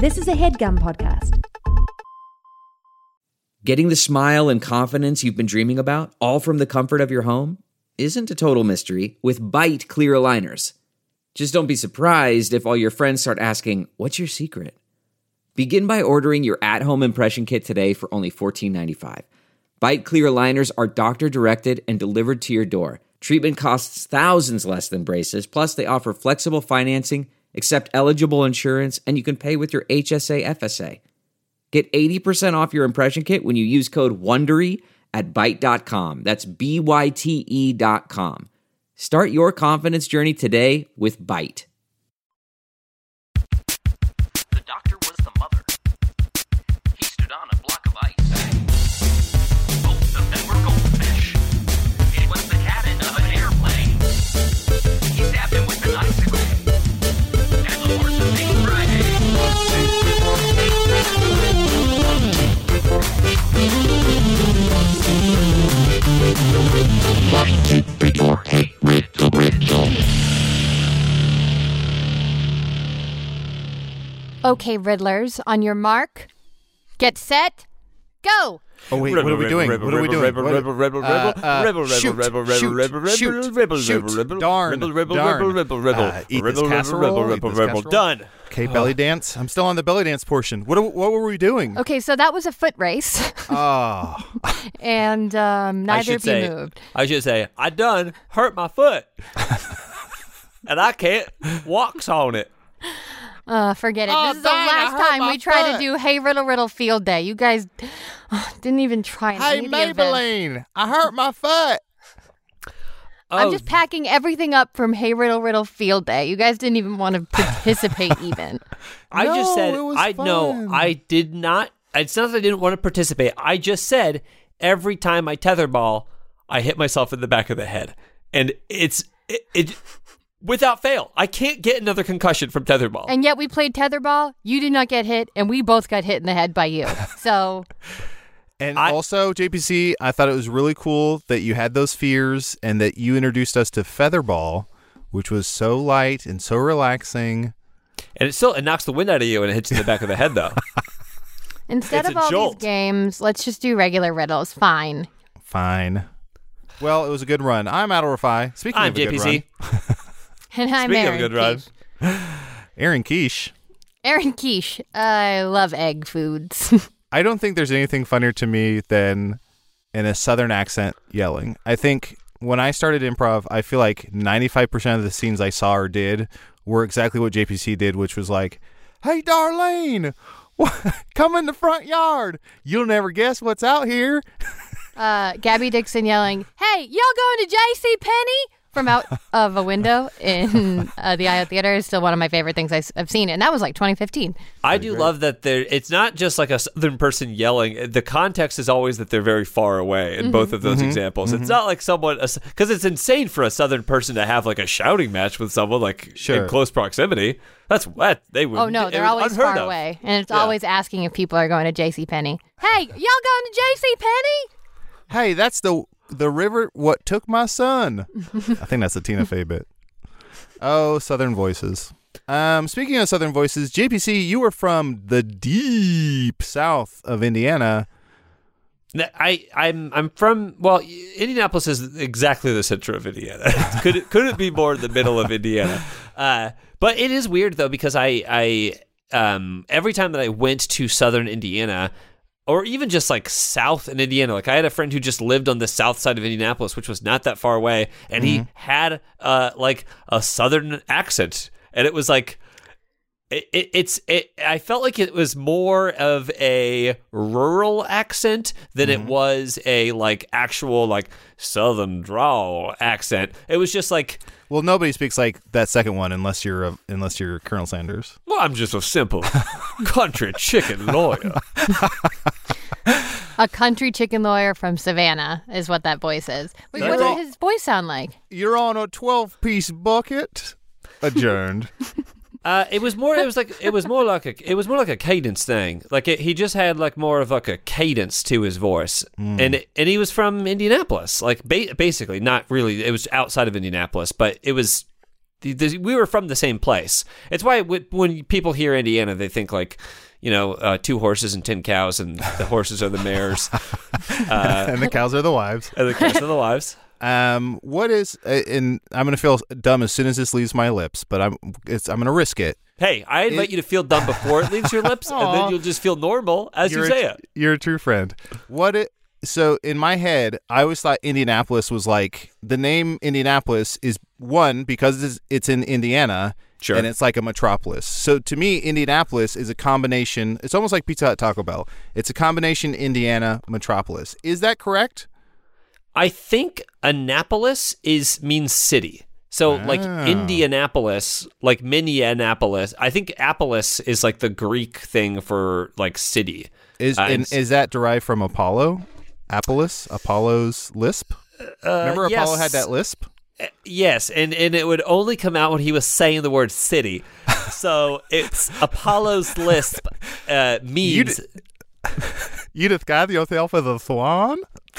This is a HeadGum podcast. Getting the smile and confidence you've been dreaming about, all from the comfort of your home, isn't a total mystery with Byte clear aligners. Just don't be surprised if all your friends start asking, "What's your secret?" Begin by ordering your at-home impression kit today for only $14.95. Byte clear aligners are doctor-directed and delivered to your door. Treatment costs thousands less than braces, plus they offer flexible financing, accept eligible insurance, and you can pay with your HSA FSA. Get 80% off your impression kit when you use code WONDERY at Byte.com. That's BYTE.com. Start your confidence journey today with Byte. The doctor was the mother. He stood on a block of ice. Both of them were goldfish. It was the cabin of an airplane. He stabbed him with an icicle. And the horses named Friday. Okay, Riddlers, on your mark, get set, go! Oh wait, what are we doing? What are we doing? Shoot. Darn. Eat this casserole. Done. Okay, belly dance. I'm still on the belly dance portion. What were we doing? Okay, so that was a foot race. Oh. And neither of you moved. I should say, I done hurt my foot. And I can't walk on it. Forget it. Oh, This is the dang, I last hurt time my we try foot. to do Hey Riddle Riddle Field Day. You guys didn't even try. Hey, any of the events. Maybelline, I hurt my foot. I'm just packing everything up from Hey Riddle Riddle Field Day. You guys didn't even want to participate even. I just said, it was I did not. It's not that I didn't want to participate. I just said every time I tetherball, I hit myself in the back of the head. And it without fail. I can't get another concussion from tetherball. And yet we played tetherball. You did not get hit, and we both got hit in the head by you. So... And also, JPC, I thought it was really cool that you had those fears and that you introduced us to featherball, which was so light and so relaxing. And it knocks the wind out of you and it hits you in the back of the head, though. Instead It's of a all jolt. these games, let's just do regular riddles. Fine. Well, it was a good run. I'm Adel Rafai. Speaking I'm of a JPC. good run, And I'm Speaking of Aaron good run. Quiche. Aaron Quiche. Aaron Quiche. I love egg foods. I don't think there's anything funnier to me than in a Southern accent yelling. I think when I started improv, I feel like 95% of the scenes I saw or did were exactly what JPC did, which was like, "Hey, Darlene, come in the front yard. You'll never guess what's out here." Gabby Dixon yelling, "Hey, y'all going to J.C. Penney?" From out of a window in the IO Theater is still one of my favorite things I've seen. And that was like 2015. I do love that it's not just like a Southern person yelling. The context is always that they're very far away in both of those examples. It's not like someone, because it's insane for a Southern person to have like a shouting match with someone like in close proximity. That's what they would. Oh, no, they're always far of. away. And it's always asking if people are going to J.C. Penney. Hey, y'all going to J.C. Penney? Hey, that's the river what took my son. I think that's a Tina Fey bit. Oh, Southern voices. Speaking of Southern voices, JPC, you are from the deep south of Indiana. I'm from, well, Indianapolis is exactly the center of Indiana. Couldn't be more in the middle of Indiana. But it is weird though, because I every time that I went to Southern Indiana, or even just like South in Indiana, like I had a friend who just lived on the south side of Indianapolis, which was not that far away, and he had like a Southern accent, and it was like I felt like it was more of a rural accent than it was a like actual like Southern drawl accent. It was just like, well, nobody speaks like that second one unless you're Colonel Sanders. well, I'm just a simple country chicken lawyer. A country chicken lawyer from Savannah is what that voice is. Wait, what did his voice sound like? You're on a 12-piece bucket. Adjourned. It was more like a cadence thing. Like he just had like more of like a cadence to his voice, and he was from Indianapolis. Like basically, not really. It was outside of Indianapolis, but it was we were from the same place. It's why when people hear Indiana, they think like, 2 horses and 10 cows, and the horses are the mares, and the cows are the wives. and the cows are the wives. What is? And I'm gonna feel dumb as soon as this leaves my lips, but I'm gonna risk it. Hey, I invite you to feel dumb before it leaves your lips, and then you'll just feel normal as you say it. You're a true friend. So in my head, I always thought Indianapolis was like, the name Indianapolis is one because it's in Indiana. Sure. And it's like a metropolis. So to me, Indianapolis is a combination. It's almost like Pizza Hut, Taco Bell. It's a combination Indiana metropolis. Is that correct? I think Annapolis means city. So like Indianapolis, like Minneapolis. I think Apollos is like the Greek thing for like city. Is that derived from Apollo? Apollo's lisp? Remember Apollo had that lisp? Yes, and it would only come out when he was saying the word city. So it's Apollo's lisp means... Edith got the hotel for the swan?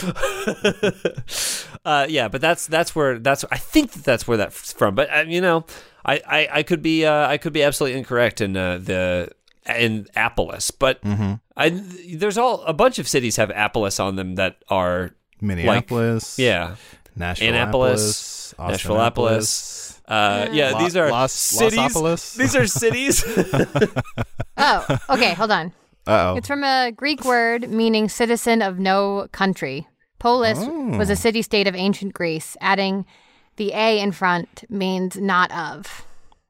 Yeah, but that's where I think that's where that's from. But I could be absolutely incorrect in Apollos, but there's a bunch of cities have Apollos on them that are Minneapolis, Nashville-Annapolis, Nashville-Annapolis. These are cities. Los-opolis. These are cities. Oh, okay, hold on. Uh-oh. It's from a Greek word meaning citizen of no country. Polis was a city-state of ancient Greece. Adding the A in front means not of.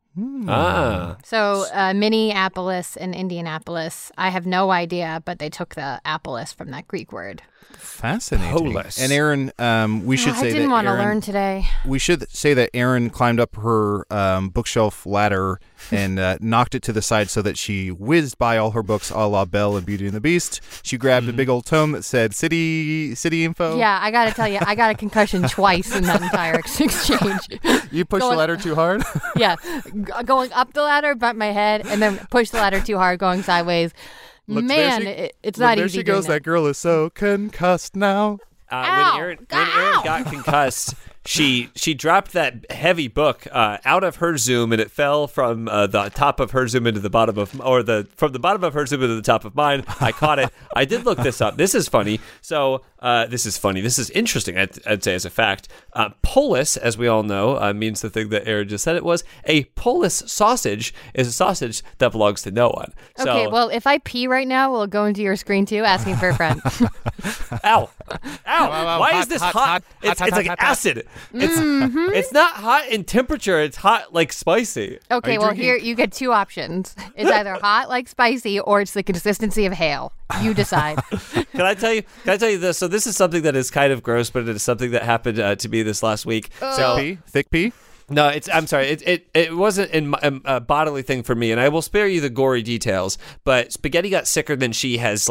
So Minneapolis and Indianapolis, I have no idea, but they took the Apollos from that Greek word. Fascinating. Polis. And Aaron, we should say that I didn't want to Aaron- learn today. We should say that Erin climbed up her bookshelf ladder and knocked it to the side so that she whizzed by all her books a la Belle and Beauty and the Beast. She grabbed a big old tome that said city info. Yeah, I got to tell you, I got a concussion twice in that entire exchange. You pushed the ladder too hard? Yeah, going up the ladder, bumped my head, and then pushed the ladder too hard, going sideways. Look, Man, it's not there easy. she goes. doing That girl is so concussed now. Ow. When Erin got concussed, she dropped that heavy book out of her Zoom, and it fell from the top of her Zoom into the bottom of, from the bottom of her Zoom into the top of mine. I caught it. I did look this up. This is funny. So this is funny. This is interesting. I'd say as a fact. Polis, as we all know, means the thing that Erin just said. It was a Polis sausage. Is a sausage that belongs to no one. Okay, So, well, if I pee right now, will it go into your screen too, asking for a friend? Ow! Wow, Why hot, is this hot, hot? hot, It's hot, like hot, acid. It's not hot in temperature. It's hot like spicy. Okay, you well, drinking? here you get two options. It's either hot like spicy or it's the consistency of hail. You decide. Can I tell you this? So this is something that is kind of gross, but it is something that happened to me this last week. So Thick pee? no, I'm sorry. It wasn't a bodily thing for me, and I will spare you the gory details. But Spaghetti got sicker than she has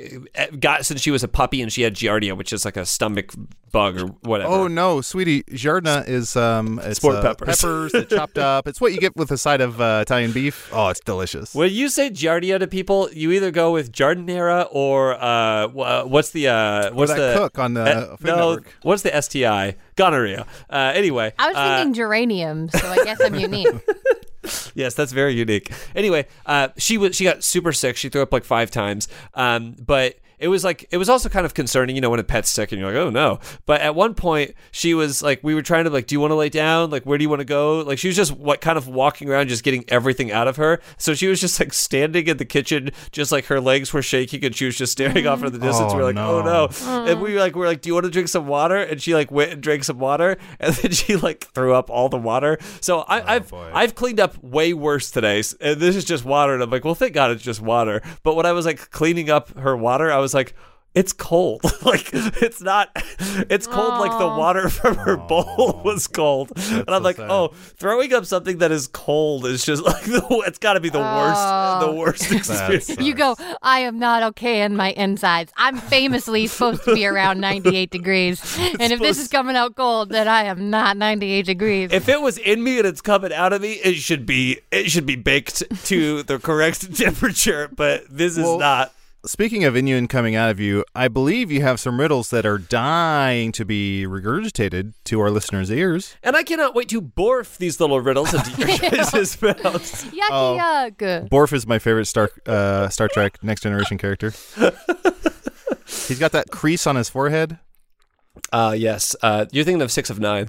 got since she was a puppy, and she had Giardia, which is like a stomach bug or whatever. Oh no, sweetie, Giardina is it's, Sport peppers. Peppers that chopped up. It's what you get with a side of Italian beef. Oh, it's delicious. When you say Giardia to people, you either go with Jardinera or what's the cook on the Food Network. What's the STI? Gonorrhea. Anyway, I was thinking geranium, so I guess I'm unique. yes, that's very unique. Anyway, she got super sick. She threw up like 5 times. But it was also kind of concerning, when a pet's sick and you're like, oh no. But at one point she was like, we were trying to like, do you want to lay down? Like, where do you want to go? Like, she was just kind of walking around, just getting everything out of her. So she was just like standing in the kitchen, just like her legs were shaking and she was just staring off in the distance. Oh, We're like, no. oh no. And we're like, do you want to drink some water? And she like went and drank some water, and then she like threw up all the water. So I've cleaned up way worse today, and this is just water. And I'm like, well, thank God it's just water. But when I was like cleaning up her water, I was like, it's cold. Like, it's not, it's cold like the water from her bowl was cold. And I'm so like, sad. oh, throwing up something that is cold is just like, it's got to be the worst experience. Sucks. You go, I am not okay in my insides. I'm famously supposed to be around 98 degrees. And if this is coming out cold, then I am not 98 degrees. If it was in me and it's coming out of me, it should be baked to the correct temperature, but this is Well, not. speaking of Inuan coming out of you, I believe you have some riddles that are dying to be regurgitated to our listeners' ears. And I cannot wait to borf these little riddles into your guys' mouths. Yucky Oh. yuck. Borf is my favorite Star Trek Next Generation character. He's got that crease on his forehead. Yes. You're thinking of 6 of 9.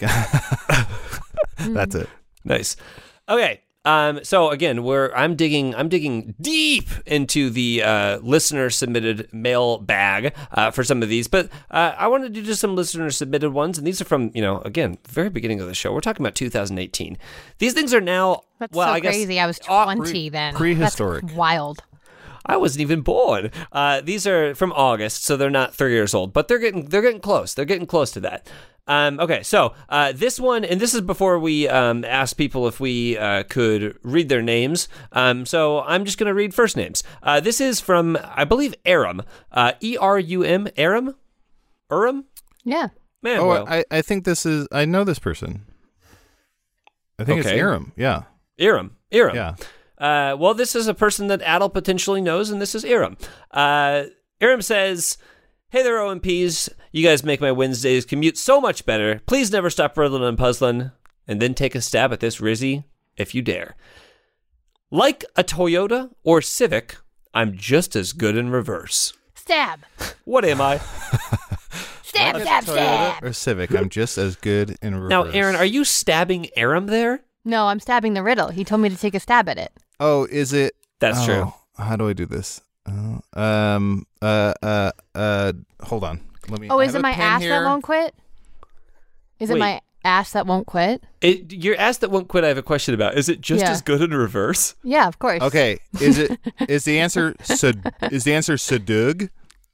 That's it. Nice. Okay. So again, I'm digging deep into the listener submitted mail bag for some of these, but I wanted to do just some listener submitted ones, and these are from again very beginning of the show. We're talking about 2018. These things are now That's well, so I guess crazy. I was 20 then. prehistoric. That's wild. I wasn't even born. These are from August, so they're not 3 years old, but they're getting close. They're getting close to that. Okay, so this one, and this is before we asked people if we could read their names. So I'm just going to read first names. This is from, I believe, Aram. E-R-U-M, Aram? Urim? Yeah. Man, Oh, well, I think this is. I know this person. I think it's Okay. Aram. Yeah. Aram. Yeah. Well, this is a person that Adel potentially knows, and this is Aram. Aram says, "Hey there, OMPs. You guys make my Wednesdays commute so much better. Please never stop riddling and puzzling, and then take a stab at this Rizzy if you dare. Like a Toyota or Civic, I'm just as good in reverse. Stab. What am I?" Stab, stab, stab. Or Civic. I'm just as good in reverse. Now, Aaron, are you stabbing Aram there? No, I'm stabbing the riddle. He told me to take a stab at it. Oh, is it? That's true. How do I do this? Hold on. Let me. Oh, I is have it a my pen ass here. that won't quit? Is Wait. it my ass that won't quit? Your ass that won't quit, I have a question about. Is it just Yeah. as good in reverse? Yeah, of course. Okay. Is the answer Sadug?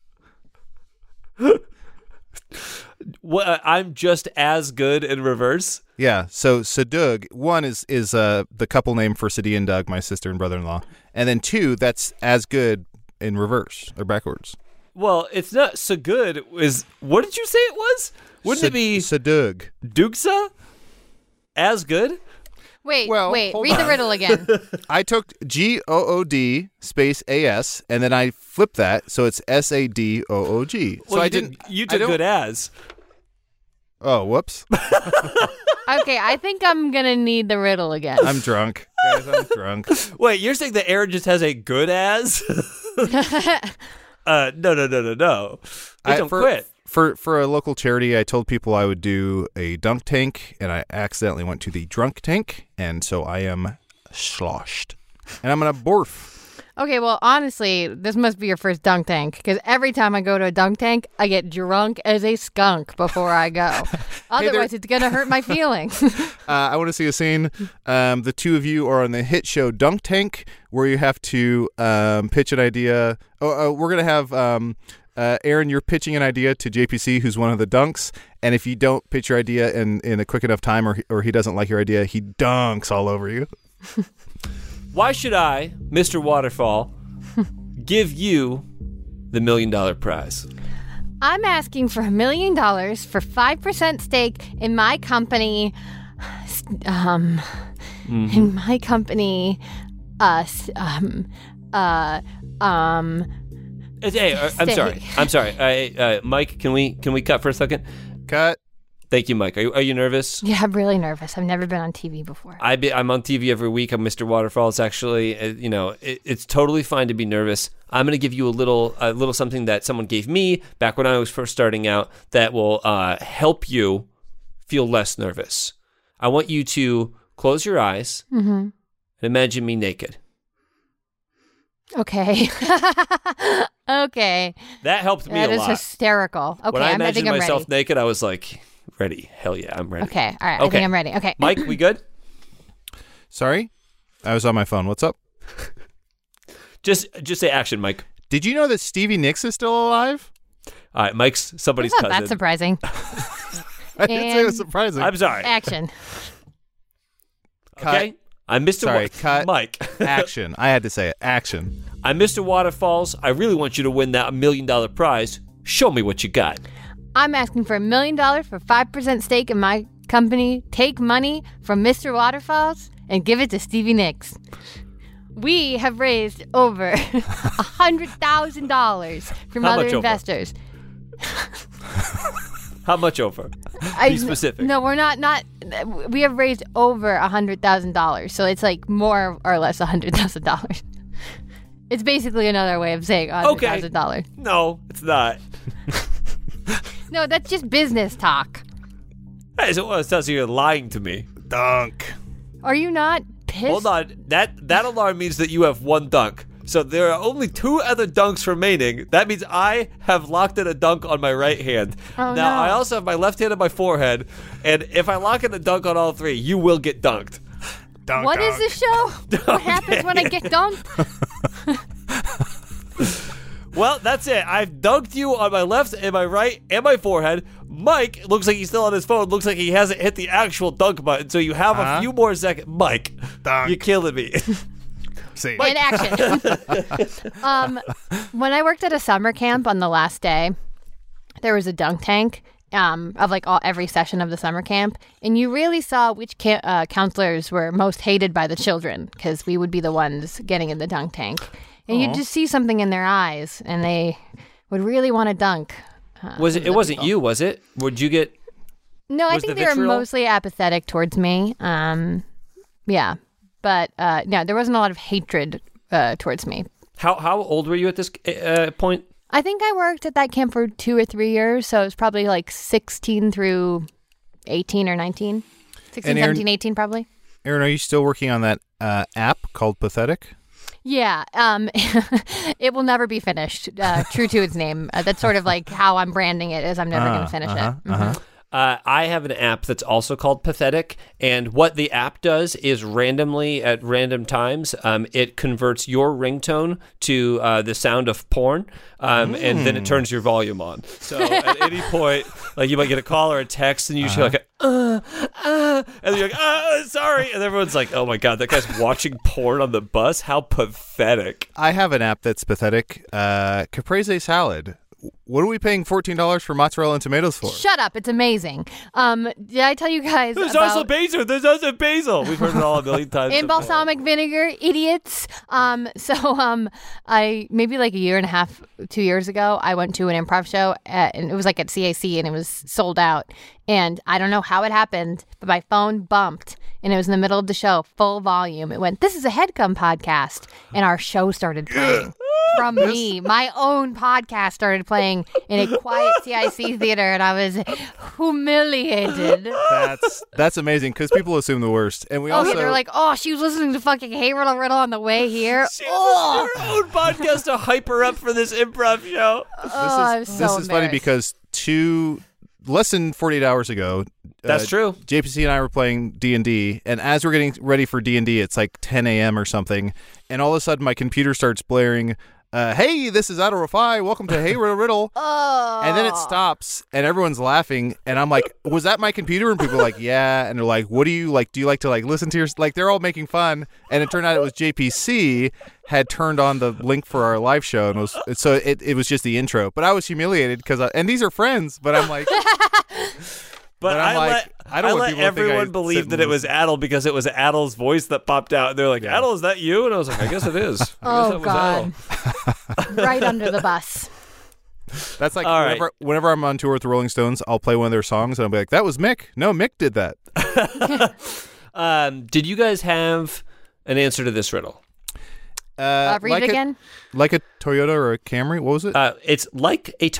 I'm just as good in reverse? Yeah. So Sadug, one is the couple name for Sadie and Doug, my sister and brother-in-law, and then two, that's as good in reverse or backwards. Well, it's not so good. What did you say it was? Wouldn't it be Sadug? Dugsa? As good? Wait, Well, wait. hold Read the on. riddle again. I took GOOD space AS, and then I flipped that, so it's SADOOG. So Well, I you didn't. You I took don't- good as. Oh, whoops! Okay, I think I'm going to need the riddle again. I'm drunk, guys. I'm drunk. Wait, you're saying that Aaron just has a good as? No. They don't quit. For a local charity, I told people I would do a dunk tank, and I accidentally went to the drunk tank, and so I am sloshed, and I'm gonna borf. Okay, well, honestly, this must be your first dunk tank because every time I go to a dunk tank, I get drunk as a skunk before I go. Otherwise, it's going to hurt my feelings. I want to see a scene. The two of you are on the hit show Dunk Tank, where you have to pitch an idea. We're gonna have Aaron. You're pitching an idea to JPC, who's one of the dunks, and if you don't pitch your idea in a quick enough time, or he doesn't like your idea, he dunks all over you. Why should I, Mr. Waterfall, give you the $1 million prize? I'm asking for $1 million for 5% stake in my company. In my company. Hey, I'm sorry. Mike, can we cut for a second? Cut. Thank you, Mike. Are you nervous? Yeah, I'm really nervous. I've never been on TV before. I'm on TV every week. I'm Mr. Waterfalls. Actually, it's totally fine to be nervous. I'm going to give you a little something that someone gave me back when I was first starting out that will help you feel less nervous. I want you to close your eyes and imagine me naked. Okay. Okay. That helped me That a is lot. hysterical. Okay, When I I imagined think I'm myself ready. naked, I was like, ready. Hell yeah, I'm ready. Okay, all right. I Okay. think I'm ready. Okay. Mike, we good? Sorry, I was on my phone. What's up? Just say action, Mike. Did you know that Stevie Nicks is still alive? All right, Mike's somebody's It's not cousin. that surprising. I didn't say it was And- surprising. I'm sorry. Action. Okay, I'm Mr. Sorry, cut. Mike. Action. I had to say it. Action. I'm Mr. Waterfalls. I really want you to win that $1 million prize. Show me what you got. I'm asking for $1 million for 5% stake in my company. Take money from Mr. Waterfalls and give it to Stevie Nicks. We have raised over $100,000 from How other much over? investors. How much over? Be specific. No, we're not. We have raised over $100,000, so it's like more or less $100,000. It's basically another way of saying $100,000. No, it's not. No, that's just business talk. Hey, so it tells you you're lying to me. Dunk. Are you not pissed? Hold on. That alarm means that you have one dunk. So there are only 2 other dunks remaining. That means I have locked in a dunk on my right hand. Oh, now, no. I also have my left hand on my forehead. And if I lock in a dunk on all 3, you will get dunked. Dunk. What is this show? What happens when I get dunked? Well, that's it. I've dunked you on my left and my right and my forehead. Mike looks like he's still on his phone. Looks like he hasn't hit the actual dunk button. So you have a few more seconds. Mike, Dunk. you're killing me. See. In action. When I worked at a summer camp on the last day, there was a dunk tank of like every session of the summer camp, and you really saw which counselors were most hated by the children because we would be the ones getting in the dunk tank, and you'd just see something in their eyes, and they would really want to dunk. It wasn't you, was it? Would you get? No, I Was think the they were vitriol? mostly apathetic towards me. Yeah, but no, there wasn't a lot of hatred towards me. How old were you at this point? I think I worked at that camp for 2 or 3 years, so it was probably like 16 through 18 or 19. 16, And Aaron- 17, 18 probably. Aaron, are you still working on that app called Pathetic? Yeah, it will never be finished, true to its name. That's sort of like how I'm branding it, is I'm never going to finish it. Mhm. I have an app that's also called Pathetic, and what the app does is randomly, at random times, it converts your ringtone to the sound of porn, and then it turns your volume on. So at any point, like you might get a call or a text, and you should like, and then you're like, sorry, and everyone's like, oh my god, that guy's watching porn on the bus. How pathetic! I have an app that's pathetic. Caprese salad. What are we paying $14 for mozzarella and tomatoes for? Shut up, it's amazing. Did I tell you guys There's about... also basil. There's also basil. We've heard it all a million times. in before. balsamic vinegar, idiots. I maybe like a year and a half, 2 years ago, I went to an improv show and it was like at CAC and it was sold out. And I don't know how it happened, but my phone bumped and it was in the middle of the show, full volume. It went, "This is a Headgum podcast," and our show started playing. From me, my own podcast started playing in a quiet CIC theater, and I was humiliated. That's amazing because people assume the worst, and we also They're like, "Oh, she was listening to fucking Hey Riddle Riddle on the way here." She was her own podcast to hype her up for this improv show. I'm so this is funny embarrassed. because less than 48 hours ago, That's true. JPC and I were playing D&D, and as we're getting ready for D&D, it's like 10 a.m. or something, and all of a sudden my computer starts blaring, "Hey, this is Adol Rafai. Welcome to Hey Riddle Riddle." And then it stops, and everyone's laughing, and I'm like, "Was that my computer?" And people are like, "Yeah." And they're like, "What do you like? Do you like to like listen to your like?" They're all making fun, and it turned out it was JPC had turned on the link for our live show, and it was just the intro. But I was humiliated because and these are friends, but I'm like. But I'm like, I don't want let people to think I everyone sit believe and that it was listen. Adel because it was Adel's voice that popped out. And they're like, Adel, is that you? And I was like, I guess it is. I guess that was God. Right under the bus. That's like All right. whenever I'm on tour with the Rolling Stones, I'll play one of their songs and I'll be like, "That was Mick." No, Mick did that. Did you guys have an answer to this riddle? Read like it again. Like a Toyota or a Camry. What was it? It's like a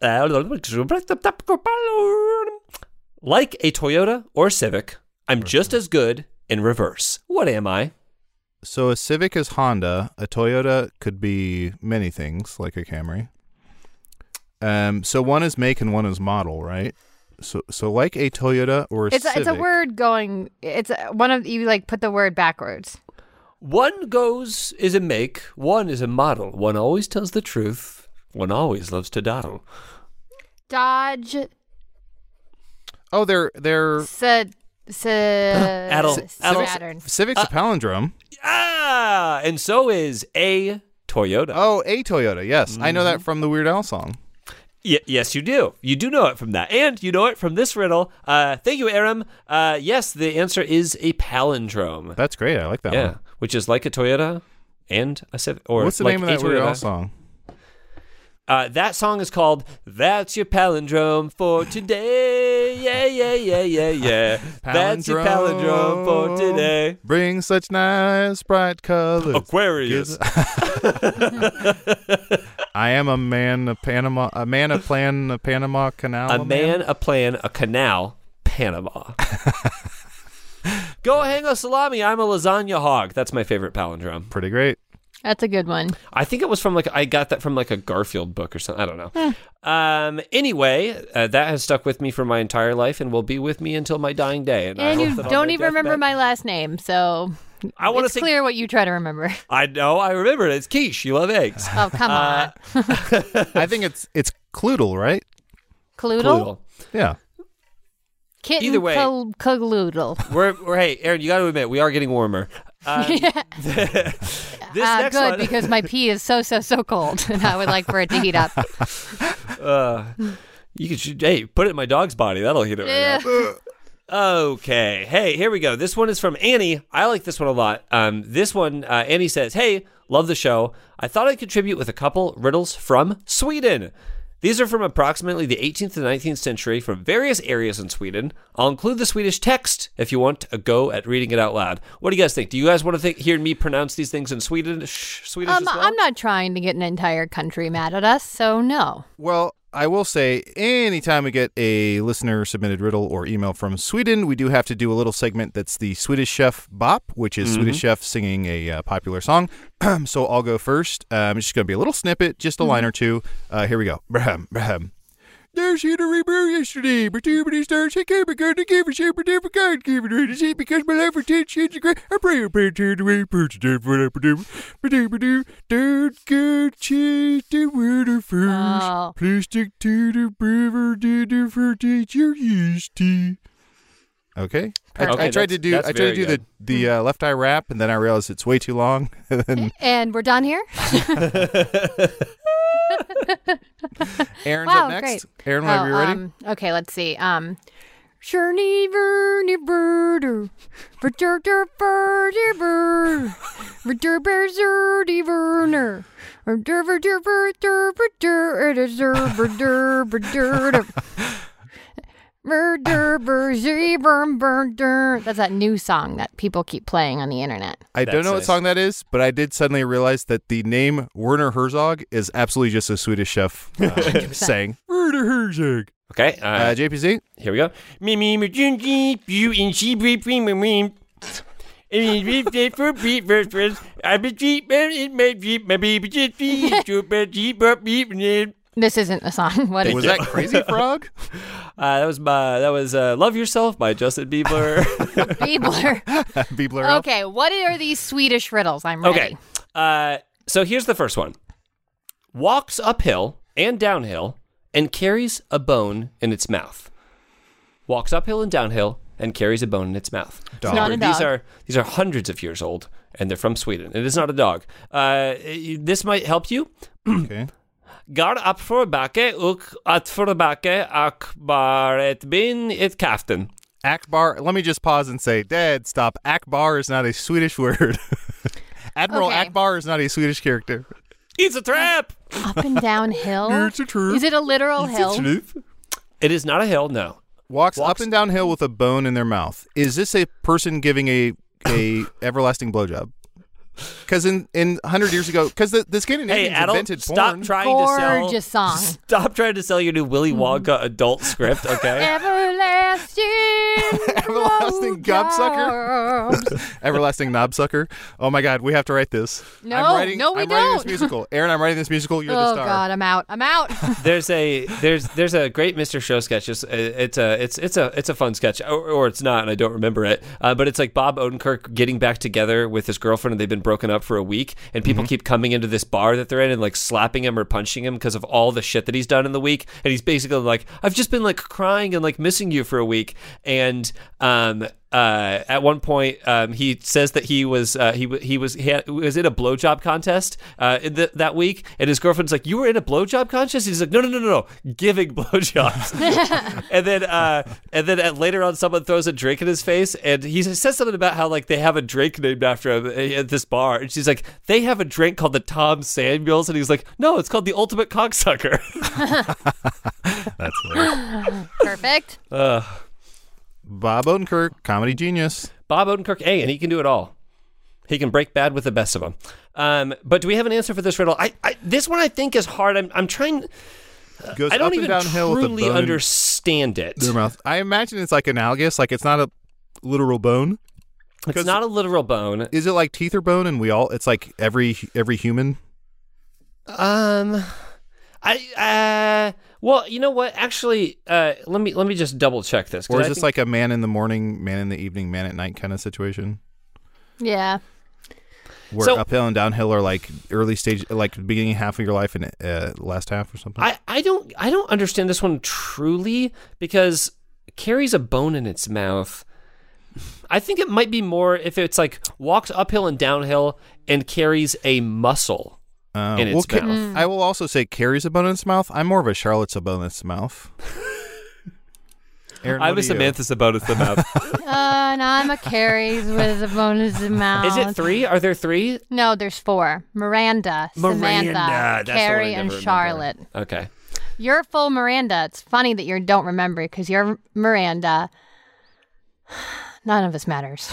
like a Toyota or Civic. I'm just as good in reverse. What am I? So a Civic is Honda. A Toyota could be many things, like a Camry. So one is make and one is model, right? So like a Toyota or a Civic. It's a word going. It's one of you like put the word backwards. One is a make, one is a model. One always tells the truth. One always loves to dawdle. Dodge. Oh, they're Saturn. Civic's a palindrome. And so is a Toyota. Oh, a Toyota. Yes, I know that from the Weird Al song. Yes, you do. You do know it from that. And you know it from this riddle. Thank you, Aram. Yes, the answer is a palindrome. That's great. I like that Yeah, one. which is like a Toyota, and a civic. Or What's the like name of that a Weird Al Toyota. song? That song is called "That's Your Palindrome for Today." Yeah. That's your palindrome for today. Bring such nice bright colors. Aquarius. I am a man of Panama. A man of plan a Panama Canal. A man, a plan, a canal, Panama. Go hang a salami. I'm a lasagna hog. That's my favorite palindrome. Pretty great. That's a good one. I think it was from I got that from a Garfield book or something. I don't know. Anyway, that has stuck with me for my entire life and will be with me until my dying day. And I And hope you that on don't my even remember deathbed- my last name, so I want to it's say. clear what you try to remember. I know. I remember it. It's quiche. You love eggs. Oh, come on. I think it's Cloodle, right? Cloodle? Cloodle. Yeah. Kitten Either way. Cloodle. We're hey, Aaron, you got to admit, we are getting warmer. This next Good, one, because my pee is so cold, and I would like for it to heat up. you could put it in my dog's body. That'll heat it right up. Okay. Hey, here we go. This one is from Annie. I like this one a lot. This one, Annie says, "Hey, love the show. I thought I'd contribute with a couple riddles from Sweden. These are from approximately the 18th and 19th century from various areas in Sweden. I'll include the Swedish text if you want a go at reading it out loud. What do you guys think? Do you guys want to hear me pronounce these things in Swedish as well? I'm not trying to get an entire country mad at us, so no. Well, I will say, anytime we get a listener-submitted riddle or email from Sweden, we do have to do a little segment that's the Swedish Chef Bop, which is Swedish Chef singing a popular song. So I'll go first. It's just going to be a little snippet, just a line or two. Here we go. Brahem. There's here to rebrew yesterday, but too many stars I came again to give a shape, but never God give it ready to see because my life for 10 shades of gray. I pray a prayer to the way, purchase it for that, don't get chase the water first. Oh. Please stick to the river, did the fertate your yeast tea. Okay. I tried to do that's very good. the left eye rap, and then I realized it's way too long. And we're done here? Aaron's Wow, up next. great. Aaron, whenever you're ready. Okay, let's see. Shirney Vernie Birder, Verder Verder Ver, Verder Berzerdy Verner, Verder Verder Verder Verder Verder Verder Verder. That's that new song that people keep playing on the internet. I don't know what nice. song that is, but I did suddenly realize that the name Werner Herzog is absolutely just a Swedish chef saying Werner Herzog. Okay. JPZ? Here we go. This isn't a song. What is Was it? that Crazy Frog? That was "Love Yourself" by Justin Bieber. Biebler. Biebler. Okay, what are these Swedish riddles? I'm ready. Okay. So here's the first one. Walks uphill and downhill and carries a bone in its mouth. Walks uphill and downhill and carries a bone in its mouth. Dog. Not a dog. These are hundreds of years old, and they're from Sweden. It is not a dog. This might help you. Okay. Går upp för backe och att för backe akbar ett bin ett kaften. Akbar. Let me just pause and say, Dad, stop. Akbar is not a Swedish word. Admiral Okay. Akbar is not a Swedish character. It's a trap. Up and down hill? It's a trap. Is it a literal hill? It is not a hill, no. Walks up and down hill with a bone in their mouth. Is this a person giving a everlasting blowjob? Because in 100 years ago, because the Hey, Scandinavians adult, invented stop porn. trying to sell. Gorgeous song. Stop trying to sell your new Willy Wonka adult script, okay? Everlasting. Everlasting gobsucker. blowjobs. Everlasting knobsucker. Oh my God, we have to write this. No, I'm writing we writing this don't. musical. Aaron, I'm writing this musical. You're the Oh star. God, I'm out. There's a great Mr. Show sketch. It's a fun sketch, or it's not, and I don't remember it. But it's like Bob Odenkirk getting back together with his girlfriend, and they've been broken up for a week, and people keep coming into this bar that they're in and like slapping him or punching him because of all the shit that he's done in the week. And he's basically like, I've just been like crying and like missing you for a week. And and at one point he says that he was in a blowjob contest that week, and his girlfriend's like, "You were in a blowjob contest?" He's like, "No, giving blowjobs." and then later on, someone throws a drink in his face, and he says something about how like they have a drink named after him at this bar, and she's like, "They have a drink called the Tom Samuels," and he's like, "No, it's called the Ultimate Cocksucker." That's hilarious. Perfect. Bob Odenkirk, comedy genius. Bob Odenkirk, and he can do it all. He can break bad with the best of them. But do we have an answer for this riddle? This one I think is hard. I'm trying. Goes I don't up and even downhill with a truly bone in understand it. their mouth. I imagine it's like analogous, like it's not a literal bone. It's not a literal bone. Is it like teeth or bone? And it's like every human. Well, you know what? Actually, let me just double check this. Or is this like a man in the morning, man in the evening, man at night kind of situation? Yeah. Where uphill and downhill are like early stage, like beginning half of your life and last half or something? I don't understand this one truly, because it carries a bone in its mouth. I think it might be more if it's like walks uphill and downhill and carries a muscle in its mouth. I will also say carries a bone in its mouth. I'm more of a Charlotte's a bone in its mouth. Aaron, I'm a Samantha's a bone in the mouth. No, I'm a Carrie's with a bonus mouth. Is it 3? Are there 3? No, there's 4. Miranda, Samantha, that's the one I Carrie, never and remember. Charlotte. Okay. You're full Miranda. It's funny that you don't remember because you're Miranda. None of this matters.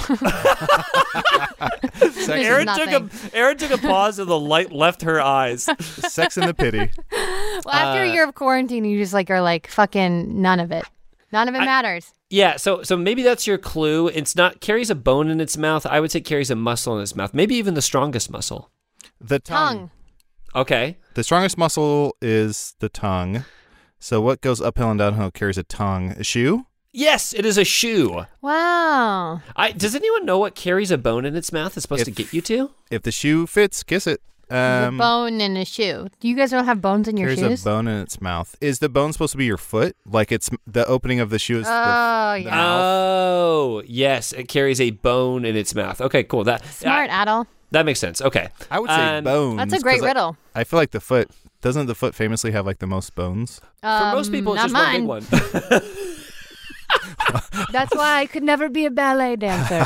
Aaron took a pause and the light left her eyes. Sex in the pity. Well, after a year of quarantine, you just are like fucking none of it. None of it matters. Yeah, so maybe that's your clue. It's not carries a bone in its mouth. I would say carries a muscle in its mouth. Maybe even the strongest muscle. The tongue. Okay. The strongest muscle is the tongue. So what goes uphill and downhill carries a tongue? A shoe? Yes, it is a shoe. Wow. Does anyone know what carries a bone in its mouth is supposed to get you to? If the shoe fits, kiss it. The bone in a shoe. You guys don't have bones in your There's shoes? a bone in its mouth. Is the bone supposed to be your foot? Like it's the opening of the shoe is Oh, the yeah. mouth? Oh, yes, it carries a bone in its mouth. Okay, cool. Smart, Adel. That makes sense. Okay. I would say bones. That's a great 'cause riddle. I feel like the foot, doesn't the foot famously have like the most bones? For most people, it's not just mine. one big one. That's why I could never be a ballet dancer.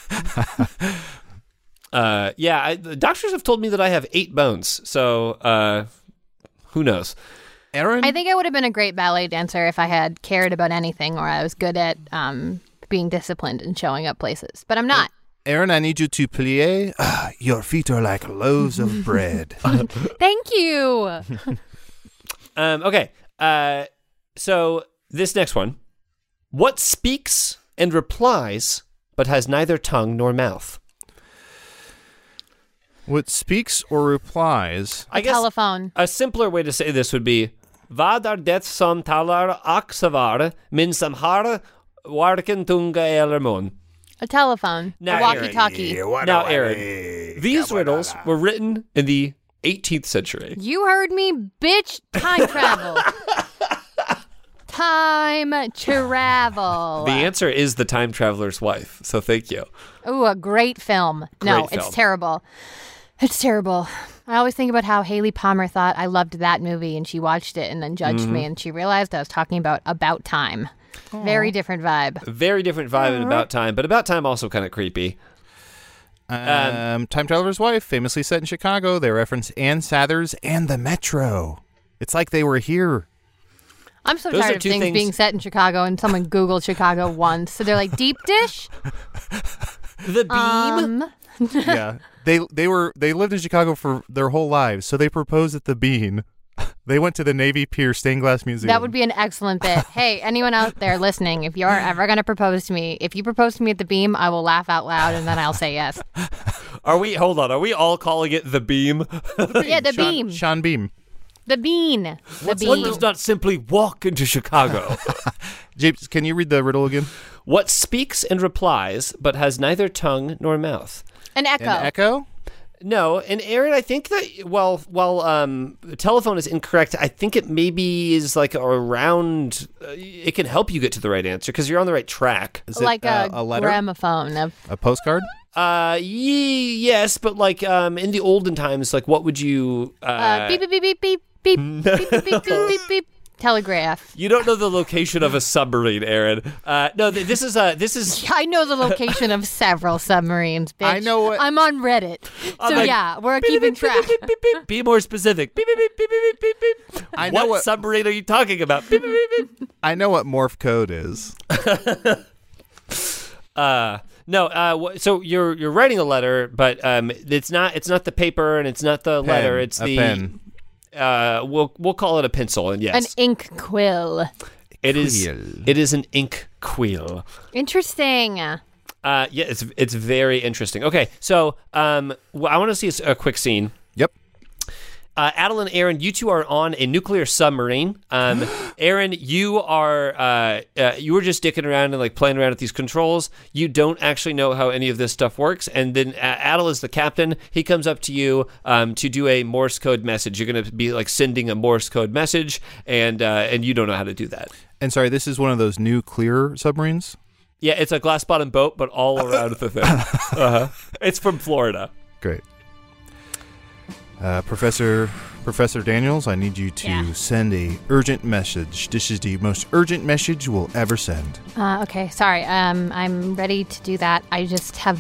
The doctors have told me that I have 8 bones. So, who knows? Aaron? I think I would have been a great ballet dancer if I had cared about anything or I was good at being disciplined and showing up places. But I'm not. Aaron, I need you to plier. Your feet are like loaves of bread. Thank you. Okay. So this next one. What speaks and replies but has neither tongue nor mouth? What speaks or replies? I guess Telephone. a simpler way to say this would be Vad är det som talar aksavar min som har varken tunga eller mun? A telephone. Now, a walkie-talkie. Now, Aaron, these riddles were written in the 18th century. You heard me, bitch. Time travel. Time travel. The answer is The Time Traveler's Wife, so thank you. Ooh, a great film. No, Great it's film. terrible. It's terrible. I always think about how Haley Palmer thought I loved that movie and she watched it and then judged me and she realized I was talking about time. Very different vibe. Very different vibe in About Time, but About Time also kind of creepy. Time Traveler's Wife, famously set in Chicago. They reference Ann Sathers and the Metro. It's like they were here. I'm so Those tired are of two things things- being set in Chicago and someone Googled Chicago once. So they're like, deep dish? The Beam? Yeah. They lived in Chicago for their whole lives, so they proposed at the Bean. They went to the Navy Pier Stained Glass Museum. That would be an excellent bit. Hey, anyone out there listening, if you're ever going to propose to me, if you propose to me at the Beam, I will laugh out loud and then I'll say yes. Hold on, are we all calling it The Beam? Yeah, the Beam. Sean Beam. The Bean. The One Bean. does not simply walk into Chicago. James, can you read the riddle again? What speaks and replies, but has neither tongue nor mouth? An echo. An echo? No, and Aaron, I think that while telephone is incorrect, I think it maybe is like around. It can help you get to the right answer because you're on the right track. Is it Like a letter? gramophone of A postcard? Yes, but like in the olden times, like what would you? beep beep beep beep beep beep beep beep beep beep beep. Telegraph. You don't know the location of a submarine, Aaron. No, this is. I know the location of several submarines, bitch. I know what- I'm on Reddit. So like, yeah, we're keeping track. Beep, beep, beep. Be more specific. Beep, beep, beep, beep, beep, beep, beep. I know what submarine are you talking about? Beep, beep, beep, beep. I know what morph code is. No. So you're writing a letter, but it's not the paper and it's not the letter. It's a the pen. We'll call it a pencil, and yes, An ink quill. it is. quill. It is an ink quill. Interesting. Yeah, it's very interesting. Okay, so I want to see a quick scene. Yep. Adel and Aaron, you two are on a nuclear submarine. Aaron, you are you were just dicking around and like playing around with these controls. You don't actually know how any of this stuff works. And then Adel is the captain. He comes up to you to do a Morse code message. You're going to be like sending a Morse code message, and you don't know how to do that. And sorry, this is one of those new clear submarines? Yeah, it's a glass bottom boat, but all around the thing. It's from Florida. Great. Professor Daniels, I need you to send a urgent message. This is the most urgent message we'll ever send. Okay, sorry. I'm ready to do that. I just have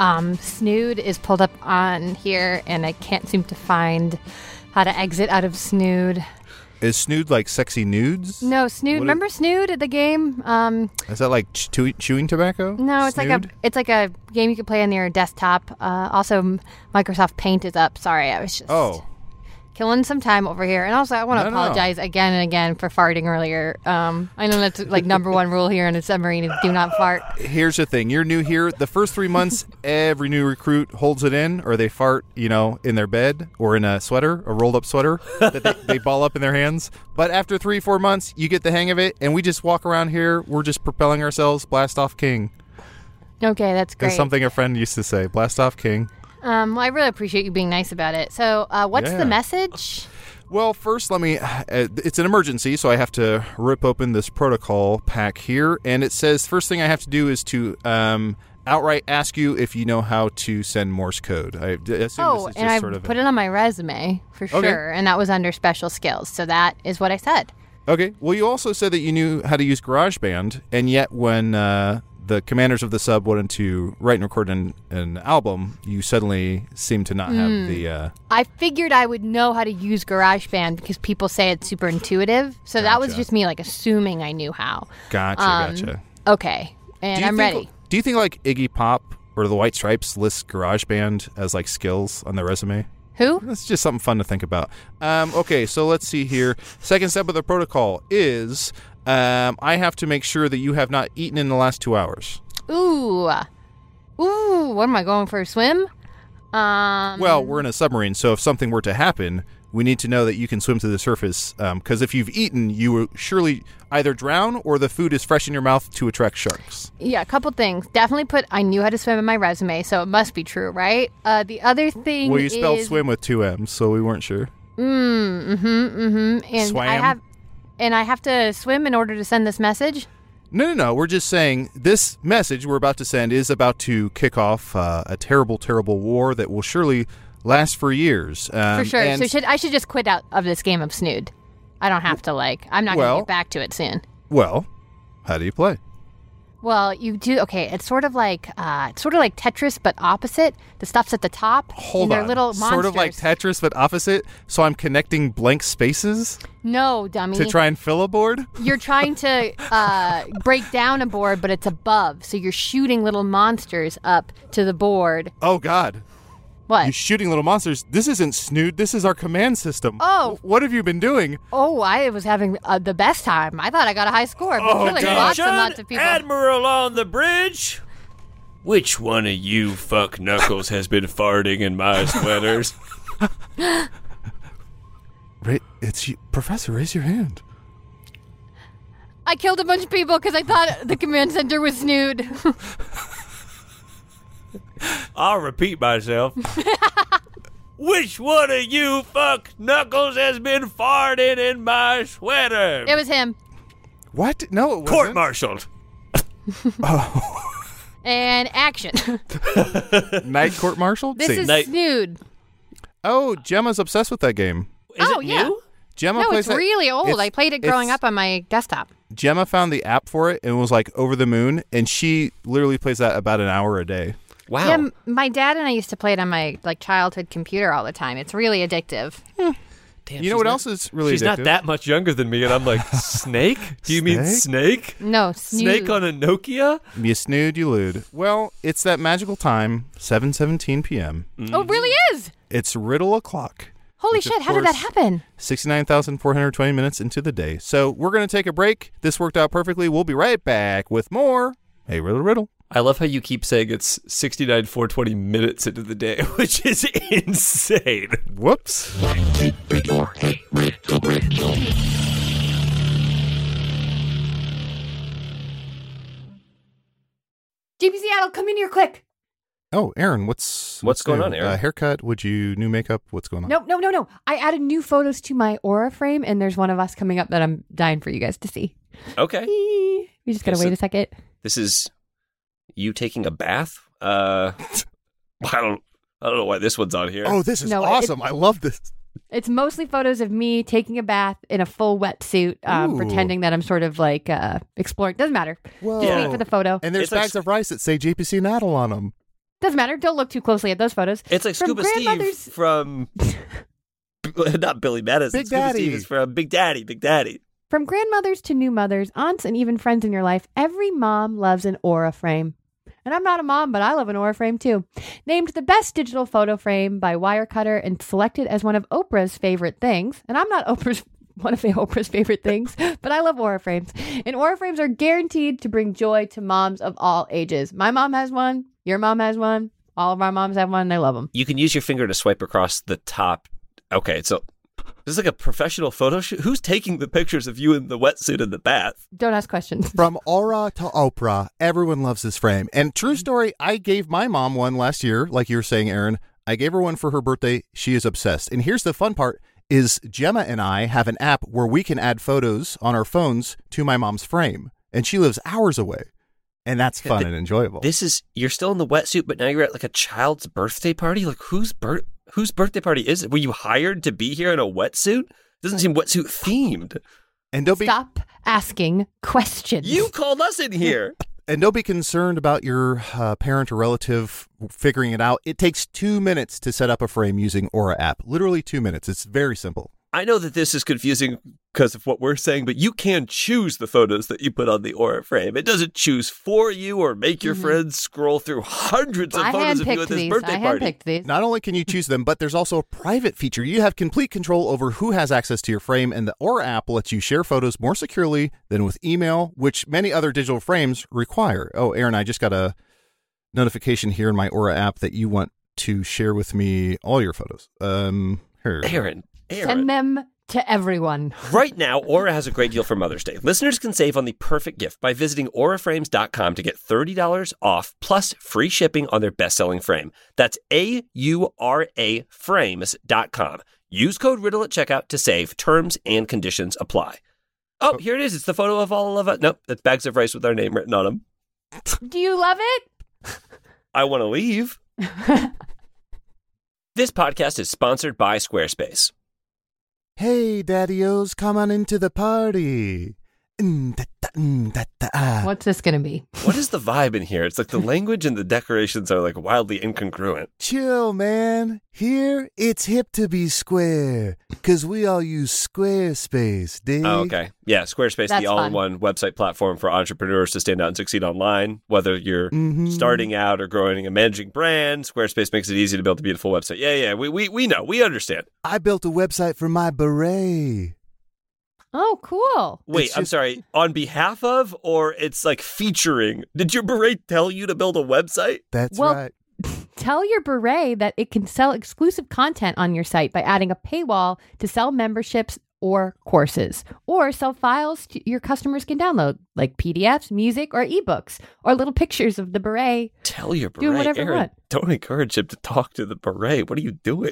Snood is pulled up on here, and I can't seem to find how to exit out of Snood. Is Snood like sexy nudes? No, Snood. What Remember Snood at the game? Is that like chewing tobacco? No, it's Snood? like a game you can play on your desktop. Also, Microsoft Paint is up. Sorry, I was just killing some time over here. And also, I want to apologize again and again for farting earlier. I know that's like number one rule here in a submarine is do not fart. Here's the thing. You're new here. The first 3 months, every new recruit holds it in, or they fart, in their bed or in a sweater, a rolled up sweater that they ball up in their hands. But after 3-4 months, you get the hang of it, and we just walk around here. We're just propelling ourselves. Blast off king. Okay, that's great. That's something a friend used to say. Blast off king. Well, I really appreciate you being nice about it. So, what's the message? Well, first, let me. It's an emergency, so I have to rip open this protocol pack here, and it says first thing I have to do is to outright ask you if you know how to send Morse code. I assume this is just and I sort of put it on my resume for sure, and that was under special skills. So that is what I said. Okay. Well, you also said that you knew how to use GarageBand, and yet when the commanders of the sub wanted to write and record an album, you suddenly seem to not have the... I figured I would know how to use GarageBand because people say it's super intuitive. So that was just me like assuming I knew how. Gotcha. Okay. And I'm ready. Do you think like Iggy Pop or the White Stripes lists GarageBand as like skills on their resume? Who? That's just something fun to think about. Okay, so let's see here. Second step of the protocol is... I have to make sure that you have not eaten in the last 2 hours. Ooh, what am I going for a swim? Well, we're in a submarine, so if something were to happen, we need to know that you can swim to the surface. Because if you've eaten, you will surely either drown or the food is fresh in your mouth to attract sharks. Yeah, a couple things. Definitely put I knew how to swim in my resume, so it must be true, right? The other thing Well, you spelled swim with 2 M's, so we weren't sure. And Swam? I have to swim in order to send this message? No. We're just saying this message we're about to send is about to kick off a terrible, terrible war that will surely last for years. For sure. So I should just quit out of this game of Snood. I don't have to I'm not going to get back to it soon. Well, how do you play? Well, you do. Okay, it's sort of like Tetris, but opposite. The stuff's at the top. Hold and they're on. little monsters. Sort of like Tetris, but opposite. So I'm connecting blank spaces No, dummy. to try and fill a board. You're trying to break down a board, but it's above. So you're shooting little monsters up to the board. Oh God! What? You're shooting little monsters. This isn't Snood. This is our command system. Oh. What have you been doing? Oh, I was having the best time. I thought I got a high score. But killing lots and lots of people. Admiral on the bridge. Which one of you fuck knuckles has been farting in my sweaters? It's you. Professor, raise your hand. I killed a bunch of people because I thought the command center was Snood. I'll repeat myself. Which one of you fuck knuckles has been farting in my sweater? It was him. What? No, it wasn't. Court-martialed. And action. Night court-martial? This is Night- Snood. Oh, Gemma's obsessed with that game. Is Oh, it yeah. new? Gemma No, plays it's that- really old. it's- I played it growing it's- up on my desktop. Gemma found the app for it and was like over the moon, and she literally plays that about an hour a day. Wow. Yeah, my dad and I used to play it on my childhood computer all the time. It's really addictive. Damn, You know what else is really She's not addictive? that much younger than me, and I'm like, Snake? Do you mean Snake? No, Snood. Snake on a Nokia? You snood, you lewd. Well, it's that magical time, 7:17 p.m. Oh, it really is. It's riddle o'clock. Holy Which, of shit, how did that course, happen? 69,420 minutes into the day. So we're going to take a break. This worked out perfectly. We'll be right back with more Hey Riddle Riddle. I love how you keep saying it's 69,420 minutes into the day, which is insane. Whoops. JP Seattle, come in here quick. Oh, Aaron, what's going new? on, Aaron? Haircut? Would you new makeup? What's going on? No. I added new photos to my Aura frame, and there's one of us coming up that I'm dying for you guys to see. Okay. We just gotta Okay, wait a second. This is you taking a bath? I don't know why this one's on here. Oh, this is No, awesome. I love this. It's mostly photos of me taking a bath in a full wetsuit, Ooh. pretending that I'm sort of like exploring. Doesn't matter. Whoa. Just wait for the photo. And there's It's like bags of rice that say JPC Naddle on them. Doesn't matter. Don't look too closely at those photos. It's like From Scuba Steve grandmother's- from not Billy Madison. Big Scuba Daddy. Steve is from Big Daddy. Big Daddy. From grandmothers to new mothers, aunts, and even friends in your life, every mom loves an Aura frame. And I'm not a mom, but I love an Aura frame too. Named the best digital photo frame by Wirecutter and selected as one of Oprah's favorite things. And I'm not one of Oprah's favorite things, but I love Aura frames. And Aura frames are guaranteed to bring joy to moms of all ages. My mom has one. Your mom has one. All of our moms have one. And I love them. You can use your finger to swipe across the top. Okay, so this is like a professional photo shoot. Who's taking the pictures of you in the wetsuit in the bath? Don't ask questions. From Aura to Oprah, everyone loves this frame. And true story, I gave my mom one last year, like you were saying, Aaron. I gave her one for her birthday. She is obsessed. And here's the fun part is Gemma and I have an app where we can add photos on our phones to my mom's frame. And she lives hours away. And that's fun and enjoyable. This is you're still in the wetsuit, but now you're at like a child's birthday party. Like whose birthday party is it? Were you hired to be here in a wetsuit? Doesn't seem wetsuit themed. And don't be Stop asking questions. You called us in here. And don't be concerned about your parent or relative figuring it out. It takes 2 minutes to set up a frame using Aura app. Literally 2 minutes. It's very simple. I know that this is confusing because of what we're saying, but you can choose the photos that you put on the Aura frame. It doesn't choose for you or make your friends scroll through hundreds of I photos of you handpicked at this these. birthday I party. handpicked these. Not only can you choose them, but there's also a private feature. You have complete control over who has access to your frame, and the Aura app lets you share photos more securely than with email, which many other digital frames require. Oh, Aaron, I just got a notification here in my Aura app that you want to share with me all your photos. Here. Aaron. Send them to everyone. Right now, Aura has a great deal for Mother's Day. Listeners can save on the perfect gift by visiting auraframes.com to get $30 off plus free shipping on their best-selling frame. That's AURA frames.com. Use code RIDDLE at checkout to save. Terms and conditions apply. Oh, here it is. It's the photo of all of us. Nope, that's bags of rice with our name written on them. Do you love it? I want to leave. This podcast is sponsored by Squarespace. Hey, daddy-os, come on into the party. What's this going to be? What is the vibe in here? It's like the language and the decorations are like wildly incongruent. Chill, man. Here, it's hip to be square, because we all use Squarespace, dig? Oh, okay. Yeah, Squarespace, That's the all-in-one website platform for entrepreneurs to stand out and succeed online. Whether you're starting out or growing a managing brand, Squarespace makes it easy to build a beautiful website. Yeah, we know. We understand. I built a website for my beret. Oh, cool. Wait, It's I'm just- sorry. On behalf of, or it's like featuring? Did your beret tell you to build a website? That's Well, right. Tell your beret that it can sell exclusive content on your site by adding a paywall to sell memberships or courses, or sell files your customers can download, like PDFs, music, or ebooks, or little pictures of the beret. Tell your beret. Do whatever you Aaron, want. don't encourage him to talk to the beret. What are you doing?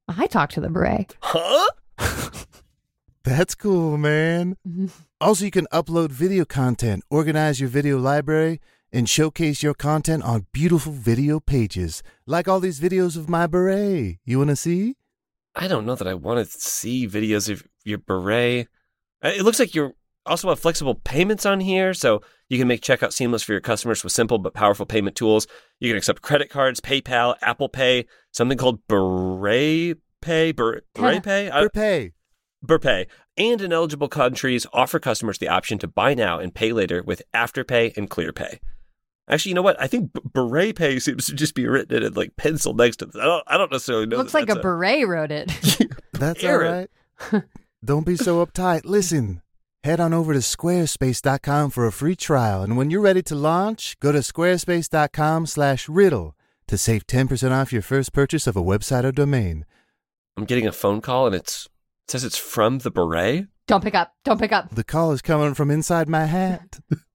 I talk to the beret. Huh? That's cool, man. Also, you can upload video content, organize your video library, and showcase your content on beautiful video pages, like all these videos of my beret. You want to see? I don't know that I want to see videos of your beret. It looks like you also have flexible payments on here, so you can make checkout seamless for your customers with simple but powerful payment tools. You can accept credit cards, PayPal, Apple Pay, something called Beret Pay, Beret Pay? Burpay, and in eligible countries offer customers the option to buy now and pay later with Afterpay and ClearPay. Actually, you know what? I think Beret Pay seems to just be written in like pencil next to this. I don't necessarily know. Looks like a beret wrote it. That's all right. Don't be so uptight. Listen, head on over to squarespace.com for a free trial. And when you're ready to launch, go to squarespace.com/riddle to save 10% off your first purchase of a website or domain. I'm getting a phone call and it says it's from the beret. Don't pick up. The call is coming from inside my hat.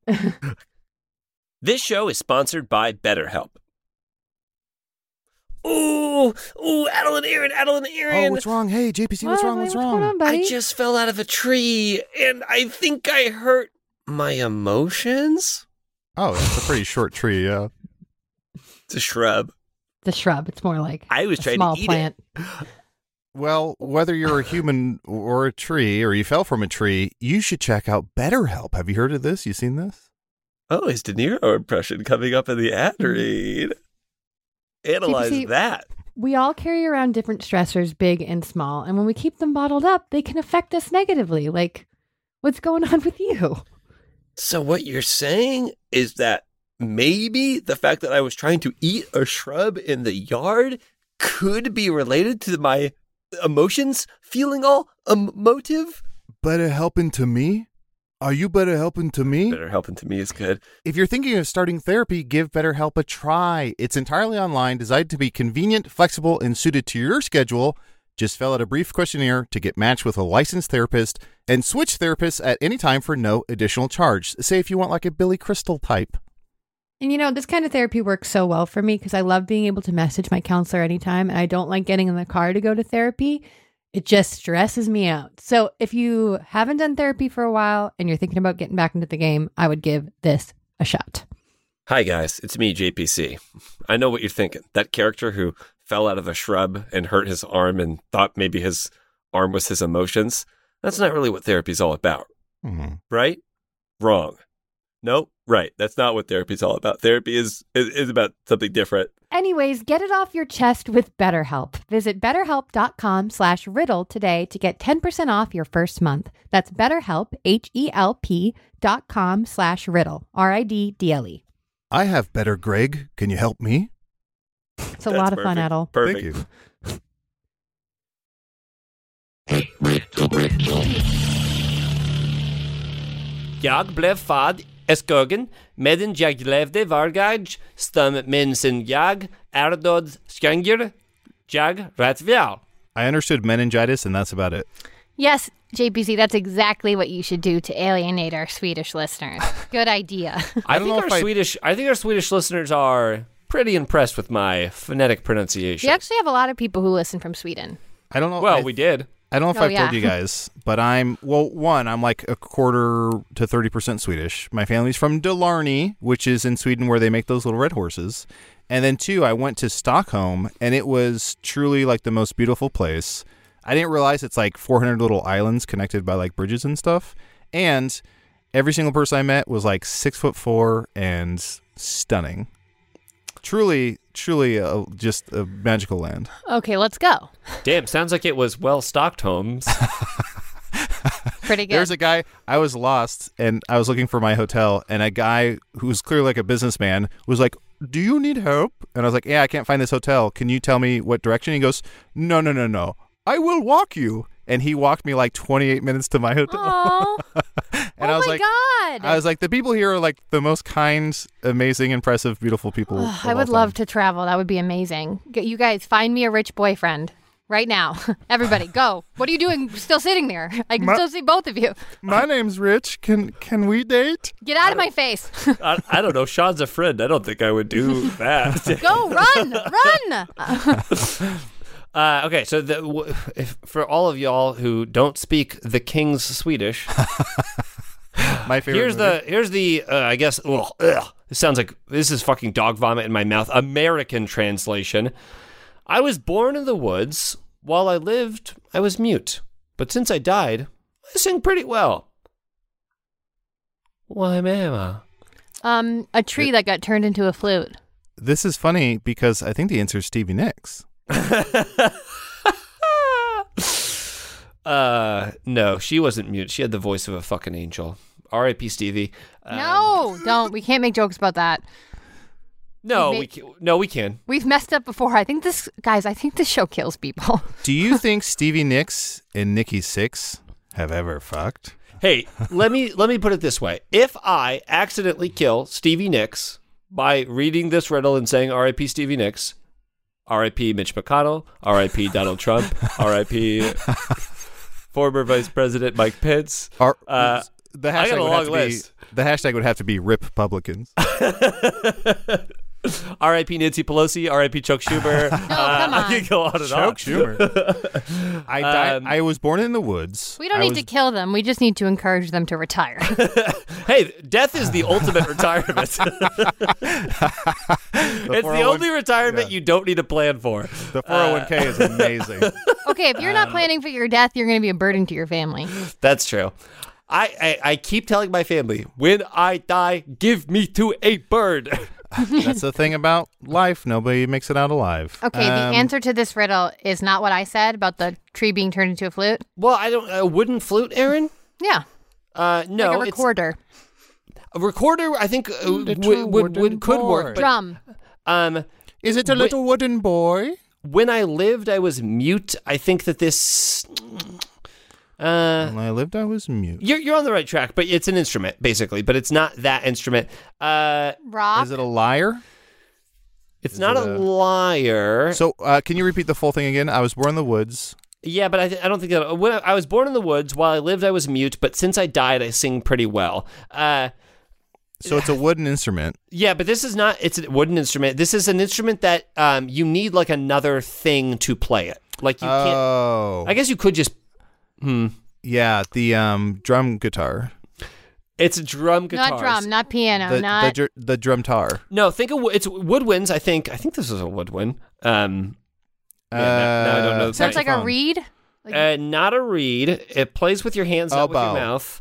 This show is sponsored by BetterHelp. Ooh, Adeline Aaron. Oh, what's wrong? Hey, JPC, what's wrong? What's going wrong? on, buddy? I just fell out of a tree and I think I hurt my emotions. Oh, it's a pretty short tree, yeah. It's a shrub. The shrub. It's more like I was a trying small to eat plant. it. Well, whether you're a human or a tree, or you fell from a tree, you should check out BetterHelp. Have you heard of this? You seen this? Oh, his De Niro impression coming up in the ad read. Analyze JPC, that. We all carry around different stressors, big and small, and when we keep them bottled up, they can affect us negatively. Like, what's going on with you? So what you're saying is that maybe the fact that I was trying to eat a shrub in the yard could be related to my emotions feeling all emotive? Better helping to me? Are you better helping to me? Better helping to me is good. If you're thinking of starting therapy, give BetterHelp a try. It's entirely online, designed to be convenient, flexible, and suited to your schedule. Just fill out a brief questionnaire to get matched with a licensed therapist and switch therapists at any time for no additional charge. Say if you want like a Billy Crystal type. And you know, this kind of therapy works so well for me because I love being able to message my counselor anytime, and I don't like getting in the car to go to therapy. It just stresses me out. So if you haven't done therapy for a while and you're thinking about getting back into the game, I would give this a shot. Hi, guys. It's me, JPC. I know what you're thinking. That character who fell out of a shrub and hurt his arm and thought maybe his arm was his emotions. That's not really what therapy's all about. Mm-hmm. Right? Wrong. Nope. Right. That's not what therapy's all about. Therapy is about something different. Anyways, get it off your chest with BetterHelp. Visit BetterHelp.com/riddle today to get 10% off your first month. That's BetterHelp, HELP.com/riddle, RIDDLE. I have better, Greg. Can you help me? It's a lot of fun, Adel. Perfect. Thank Jag blev född i skogen medan jag levde vardag som minns jag död skånger jag rätt väl. I understood meningitis, and that's about it. Yes, JPC, that's exactly what you should do to alienate our Swedish listeners. Good idea. I think our Swedish listeners are pretty impressed with my phonetic pronunciation. We actually have a lot of people who listen from Sweden. I don't know. Well, we did. I don't know if Oh, I've told yeah. you guys, but I'm like a quarter to 30% Swedish. My family's from Dalarna, which is in Sweden where they make those little red horses. And then two, I went to Stockholm, and it was truly like the most beautiful place. I didn't realize it's like 400 little islands connected by like bridges and stuff. And every single person I met was like 6'4" and stunning. Truly, just a magical land. Okay, let's go. Damn, sounds like it was well-stocked homes. Pretty good. There's a guy, I was lost, and I was looking for my hotel, and a guy who was clearly like a businessman was like, "Do you need help?" And I was like, "Yeah, I can't find this hotel. Can you tell me what direction?" He goes, No. I will walk you. And he walked me like 28 minutes to my hotel. Aww. And oh I was my like, God. I was like, the people here are like the most kind, amazing, impressive, beautiful people. I would love to travel. That would be amazing. You guys, find me a rich boyfriend right now. Everybody, go. What are you doing still sitting there? I can still see both of you. My name's Rich. Can we date? Get out of my face. I don't know. Sean's a friend. I don't think I would do that. Go, run. Okay, so for all of y'all who don't speak the King's Swedish, My favorite. here's the I guess. Ugh, it sounds like this is fucking dog vomit in my mouth. American translation. I was born in the woods. While I lived, I was mute. But since I died, I sing pretty well. Why, mama? A tree that got turned into a flute. This is funny because I think the answer is Stevie Nicks. No, she wasn't mute. She had the voice of a fucking angel. R.I.P. Stevie. No, don't. We can't make jokes about that. No, we we can. We've messed up before. I think this show kills people. Do you think Stevie Nicks and Nikki Sixx have ever fucked? Hey, let me put it this way. If I accidentally kill Stevie Nicks by reading this riddle and saying R.I.P. Stevie Nicks, R.I.P. Mitch McConnell, R.I.P. Donald Trump, R.I.P. former Vice President Mike Pence. The I got a long list. The hashtag would have to be RIP Republicans. R.I.P. Nancy Pelosi, R.I.P. Chuck Schumer. come I on. could go on and on. Chuck Schumer. I died. I was born in the woods. We don't need to kill them. We just need to encourage them to retire. Hey, death is the ultimate retirement. It's the only retirement you don't need a plan for. The 401k is amazing. Okay, if you're not planning for your death, you're going to be a burden to your family. That's true. I keep telling my family, when I die, give me to a bird. That's the thing about life. Nobody makes it out alive. Okay, the answer to this riddle is not what I said about the tree being turned into a flute. Well, I don't. A wooden flute, Aaron? Yeah. No, Like a recorder. A recorder, I think, could work. But, Drum. Is it a little wooden boy? When I lived, I was mute. I think that this. When I lived, I was mute. You're on the right track, but it's an instrument, basically. But it's not that instrument. Rock. Is it a lyre? It's not a lyre. So, can you repeat the full thing again? I was born in the woods. Yeah, but I don't think that. When I was born in the woods. While I lived, I was mute. But since I died, I sing pretty well. So it's a wooden instrument. Yeah, but this is not. It's a wooden instrument. This is an instrument that you need like another thing to play it. Like you can't. Oh. I guess you could just. Yeah, the drum guitar. It's a drum guitar. Not drum, not piano, The drum tar. No, think of it's woodwinds. I think this is a woodwind. Now I don't know. So it's like a reed? Not a reed. It plays with your hands, not with your mouth.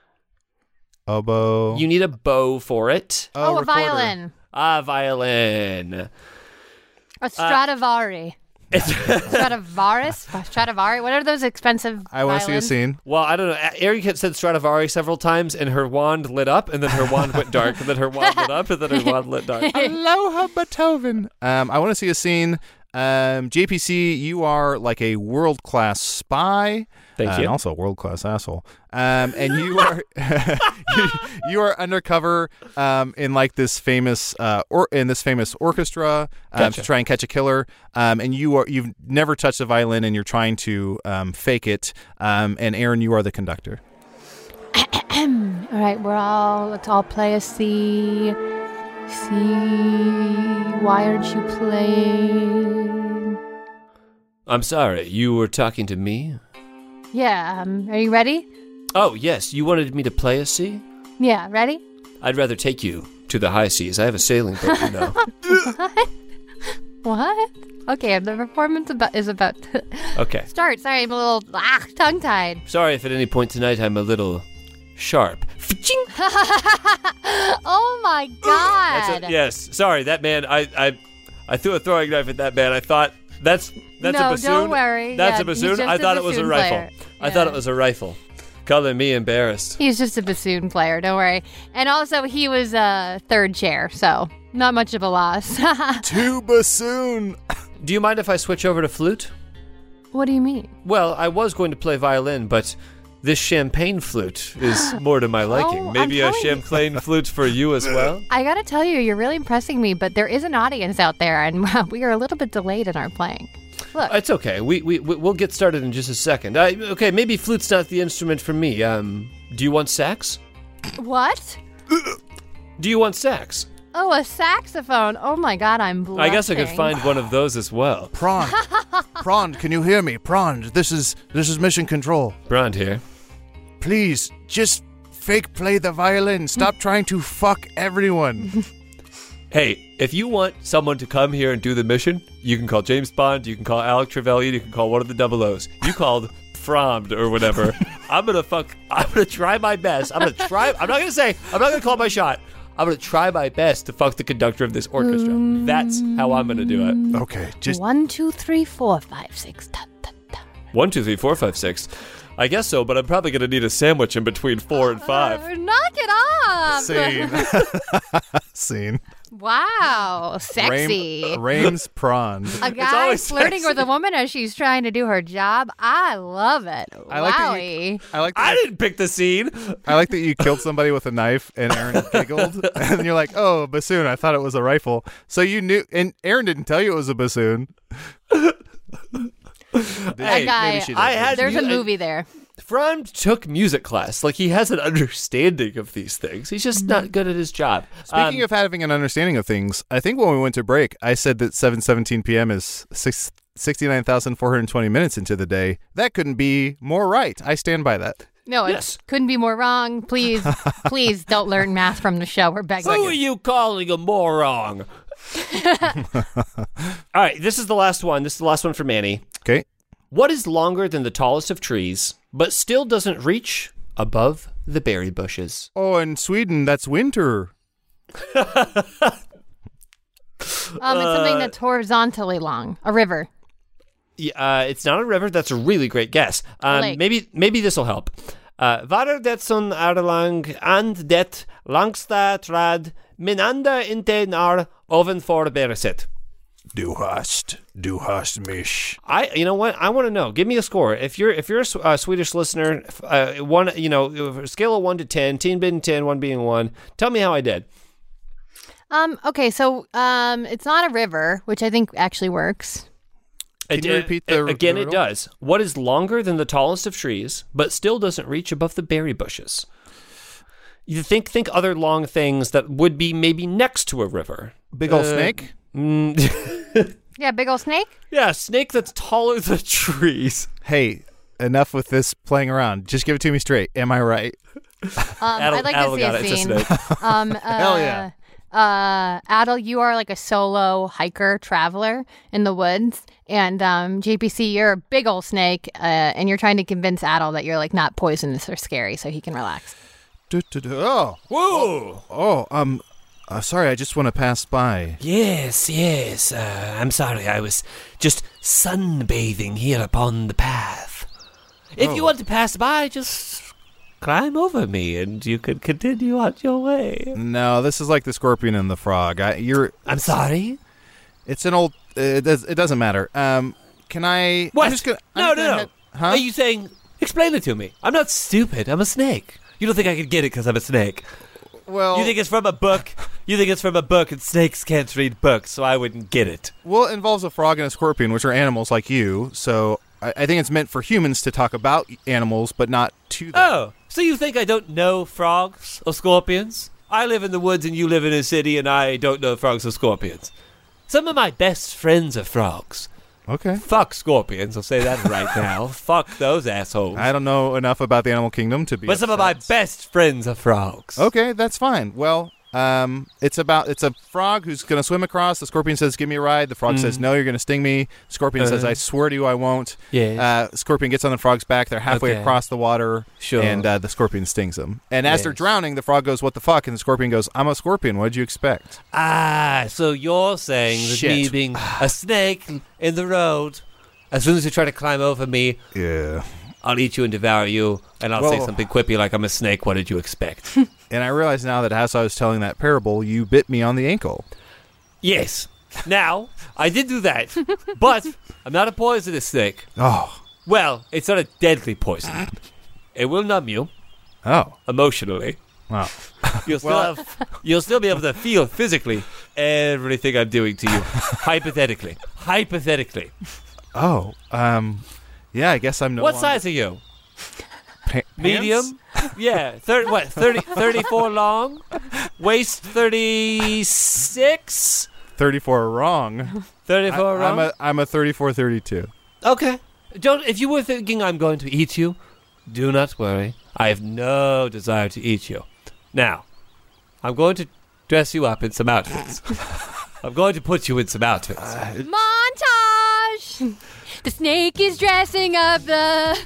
Oboe. You need a bow for it. a violin. A violin. A Stradivari. Stradivari? What are those expensive I want to see a violins? scene. Well, I don't know. Eric had said Stradivari several times, and her wand lit up, and then her wand went dark, and then her wand lit up, and then her wand lit dark. Aloha, Beethoven. I want to see a scene. JPC, you are like a world-class spy. Thank you. And also a world-class asshole. And you are you are undercover in like this famous orchestra to try and catch a killer. And you've never touched a violin, and you're trying to fake it. And Aaron, you are the conductor. All right, let's all play a C. C. Why aren't you playing? I'm sorry. You were talking to me? Yeah, are you ready? Oh, yes. You wanted me to play a C? Yeah, ready? I'd rather take you to the high seas. I have a sailing boat, you know. What? Okay, the performance is about to Okay. start. Sorry, I'm a little tongue-tied. Sorry if at any point tonight I'm a little sharp. Oh my God! Yes. Sorry, that man. I threw a throwing knife at that man. I thought that's No, a bassoon. don't worry. That's Yeah, a bassoon. he's just I a thought it was a bassoon rifle. player. I thought Yeah. it was a rifle. Calling me embarrassed. He's just a bassoon player. Don't worry. And also, he was third chair, so not much of a loss. To bassoon. Do you mind if I switch over to flute? What do you mean? Well, I was going to play violin, but this champagne flute is more to my liking. I'm Maybe a telling you. champagne flute for you as well? I gotta tell you, you're really impressing me, but there is an audience out there, and we are a little bit delayed in our playing. Look, It's okay. We'll get started in just a second. Okay, maybe flute's not the instrument for me. Do you want sax? what? Do you want sax? Oh, a saxophone. Oh my God, I'm blushing. I guess I could find one of those as well. Prawn. Prawn, can you hear me? Prawn, this is Mission Control. Brand here. Please, just fake play the violin. Stop trying to fuck everyone. Hey, if you want someone to come here and do the mission, you can call James Bond, you can call Alec Trevelyan, you can call one of the double O's. You called Frommed or whatever. I'm gonna try my best. I'm not gonna call my shot. I'm gonna try my best to fuck the conductor of this orchestra. That's how I'm gonna do it. Okay, just 1, 2, 3, 4, 5, 6. Da, da, da. 1, 2, 3, 4, 5, 6. I guess so, but I'm probably gonna need a sandwich in between 4 and 5. Knock it off. Scene. Wow, sexy. Rames prawn. A guy always flirting sexy. with a woman as she's trying to do her job. I love it. I like that Wowie. I didn't pick the scene. I like that you killed somebody with a knife and Aaron giggled. And you're like, oh, a bassoon. I thought it was a rifle. So you knew, and Aaron didn't tell you it was a bassoon. Hey, guy, maybe she did. I had There's a mu- movie there. Frommed took music class. Like, he has an understanding of these things. He's just not good at his job. Speaking of having an understanding of things, I think when we went to break, I said that 7:17 p.m. is 69,420 minutes into the day. That couldn't be more right. I stand by that. No, it Yes. couldn't be more wrong. Please, please don't learn math from the show. We're begging. Who are you calling a moron? All right, this is the last one. This is the last one for Manny. Okay. What is longer than the tallest of trees, but still doesn't reach above the berry bushes? Oh, in Sweden, that's winter. It's something that's horizontally long. A river. Yeah, it's not a river. That's a really great guess. Lake. Maybe this will help. Varer det som lang and det langsta trad minanda inte när oven for bereset. Du hast mich. You know what? I want to know. Give me a score. If you're a Swedish listener, scale of 1 to 10, 10 being 10, 1 being 1. Tell me how I did. Okay, so it's not a river, which I think actually works. Can you repeat the again? the It riddle? does. What is longer than the tallest of trees, but still doesn't reach above the berry bushes? You think other long things that would be maybe next to a river. Big old snake? Yeah, big old snake. Yeah, snake that's taller than trees. Hey, enough with this playing around. Just give it to me straight. Am I right? I'd like to see got a it. It's a scene. snake. Hell yeah. Adel, you are like a solo hiker traveler in the woods, and JPC, you're a big old snake, and you're trying to convince Adel that you're like not poisonous or scary, so he can relax. Oh, Whoa! sorry, I just want to pass by. Yes. I'm sorry. I was just sunbathing here upon the path. If you want to pass by, just climb over me, and you can continue on your way. No, this is like the scorpion and the frog. I'm sorry. It's an old. It doesn't matter. Can I? What? I'm just gonna, No. Huh? Are you saying? Explain it to me. I'm not stupid. I'm a snake. You don't think I could get it because I'm a snake? Well, You think it's from a book? And snakes can't read books, so I wouldn't get it. well, it involves a frog and a scorpion, which are animals like you. So I think it's meant for humans to talk about animals, but not to them. Oh, so you think I don't know frogs or scorpions? I live in the woods and you live in a city, and I don't know frogs or scorpions. Some of my best friends are frogs. Okay. Fuck scorpions, I'll say that right now. Fuck those assholes. I don't know enough about the animal kingdom to be. But some of my upset. best friends are frogs. Okay, that's fine. Well, it's a frog who's going to swim across. The scorpion says, "Give me a ride." The frog says, "No, you're going to sting me." Scorpion says, "I swear to you, I won't." Yes. Scorpion gets on the frog's back. They're halfway Okay. across the water, Sure. and the scorpion stings him. And as they're Yes. drowning, the frog goes, "What the fuck?" And the scorpion goes, "I'm a scorpion. What did you expect?" So you're saying that Shit. me being a snake in the road, as soon as you try to climb over me, Yeah. I'll eat you and devour you, and I'll say Well- something quippy like I'm a snake. What did you expect? And I realize now that as I was telling that parable, you bit me on the ankle. Yes. Now, I did do that, but I'm not a poisonous snake. Oh. Well, it's not a deadly poison. It will numb you Oh. emotionally. Wow. You'll still be able to feel physically everything I'm doing to you. Hypothetically. Oh. Yeah, I guess I'm no What longer- size are you? Pants? Medium? Yeah, 34 long, waist 36, 34 wrong. 34 wrong. I'm a 34-32. Okay. If you were thinking I'm going to eat you, do not worry. I have no desire to eat you. Now, I'm going to dress you up in some outfits. I'm going to put you in some outfits. Montage. The snake is dressing up the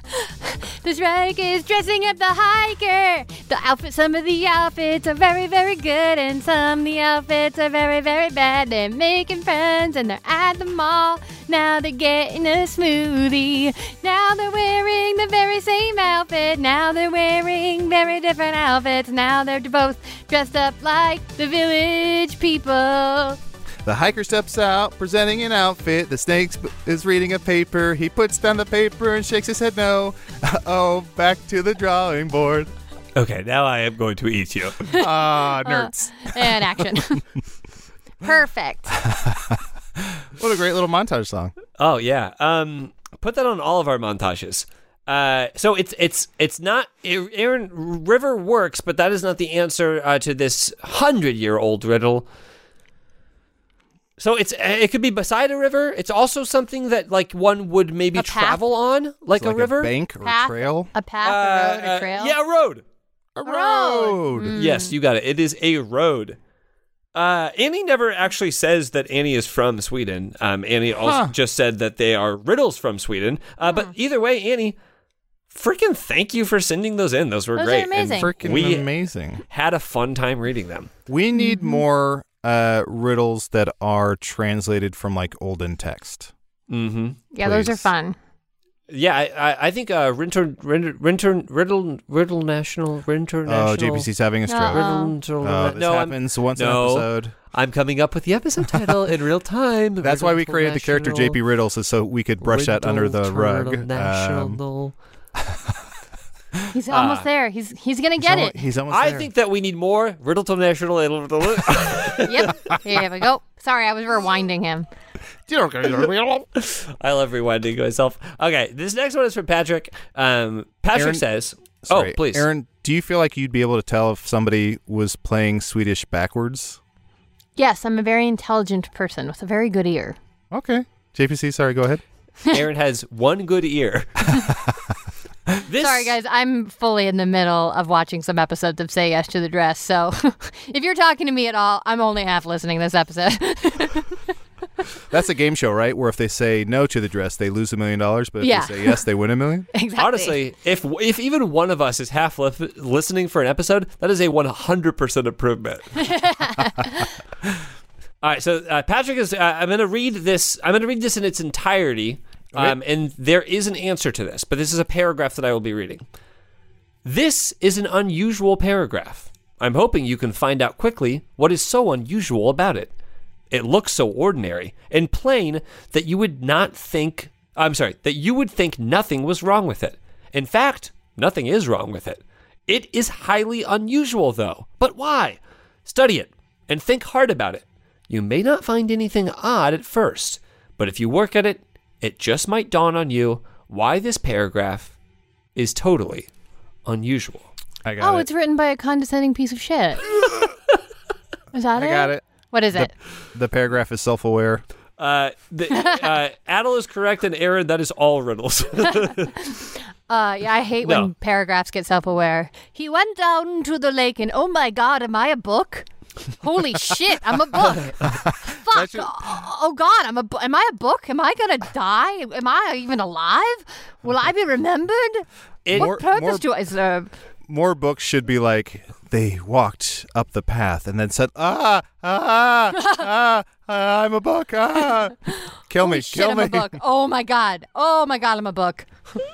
hiker. Some of the outfits are very, very good, and some of the outfits are very, very bad. They're making friends and they're at the mall. Now they're getting a smoothie. Now they're wearing the very same outfit. Now they're wearing very different outfits. Now they're both dressed up like the village people. The hiker steps out, presenting an outfit. The snake is reading a paper. He puts down the paper and shakes his head no. Uh-oh, back to the drawing board. Okay, now I am going to eat you. Nerds. And action. Perfect. What a great little montage song. Oh, yeah. Put that on all of our montages. So it's not Aaron River works, but that is not the answer to this 100-year-old riddle. So it could be beside a river. It's also something that like one would maybe A path? travel on, like a river. A bank or Path, a trail. A path, a road, a trail. Yeah, a road. A road. Yes, you got it. It is a road. Annie never actually says that Annie is from Sweden. Annie also just said that they are riddles from Sweden. But either way, Annie, freaking thank you for sending those in. Those were Those are great. amazing. Freaking We- amazing. Had a fun time reading them. We need more riddles that are translated from like olden text. Mm-hmm. Yeah, those are Please. fun. Yeah, I think Riddle National. Oh, JPC's having a stroke. This happens once an episode. I'm coming up with the episode title in real time. That's why we created the character JP Riddles, is so we could brush that under the rug. National. He's almost there. He's gonna get it. He's almost I there. think that we need more Riddle National. Yep. Here we go. Sorry, I was rewinding him. I love rewinding myself. Okay, this next one is from Patrick. Patrick Aaron- says, Sorry, "Oh, please, Aaron, do you feel like you'd be able to tell if somebody was playing Swedish backwards? Yes, I'm a very intelligent person with a very good ear. Okay. JPC, sorry, go ahead. Aaron has one good ear." Sorry, guys. I'm fully in the middle of watching some episodes of Say Yes to the Dress. So if you're talking to me at all, I'm only half listening this episode. That's a game show, right? Where if they say no to the dress, they lose $1 million, but if Yeah. they say yes, they win $1 million? Exactly. Honestly, if even one of us is half listening for an episode, that is a 100% improvement. All right, so Patrick is. I'm going to read this. I'm going to read this in its entirety, and there is an answer to this, but this is a paragraph that I will be reading. This is an unusual paragraph. I'm hoping you can find out quickly what is so unusual about it. It looks so ordinary and plain that you would think nothing was wrong with it. In fact, nothing is wrong with it. It is highly unusual, though. But why? Study it and think hard about it. You may not find anything odd at first, but if you work at it, it just might dawn on you why this paragraph is totally unusual. I got it. It's written by a condescending piece of shit. Is that I got it. What is it? The paragraph is self-aware. Adel is correct, and Aaron, that is all riddles. Yeah, I hate when paragraphs get self-aware. He went down to the lake and, oh my God, am I a book? Holy shit, I'm a book. Fuck. Oh God, am I a book? Am I going to die? Am I even alive? Will I be remembered? What purpose do I serve? More books should be like, they walked up the path and then said, I'm a book. Kill me, Holy shit, kill I'm me. a book. Oh my God, I'm a book.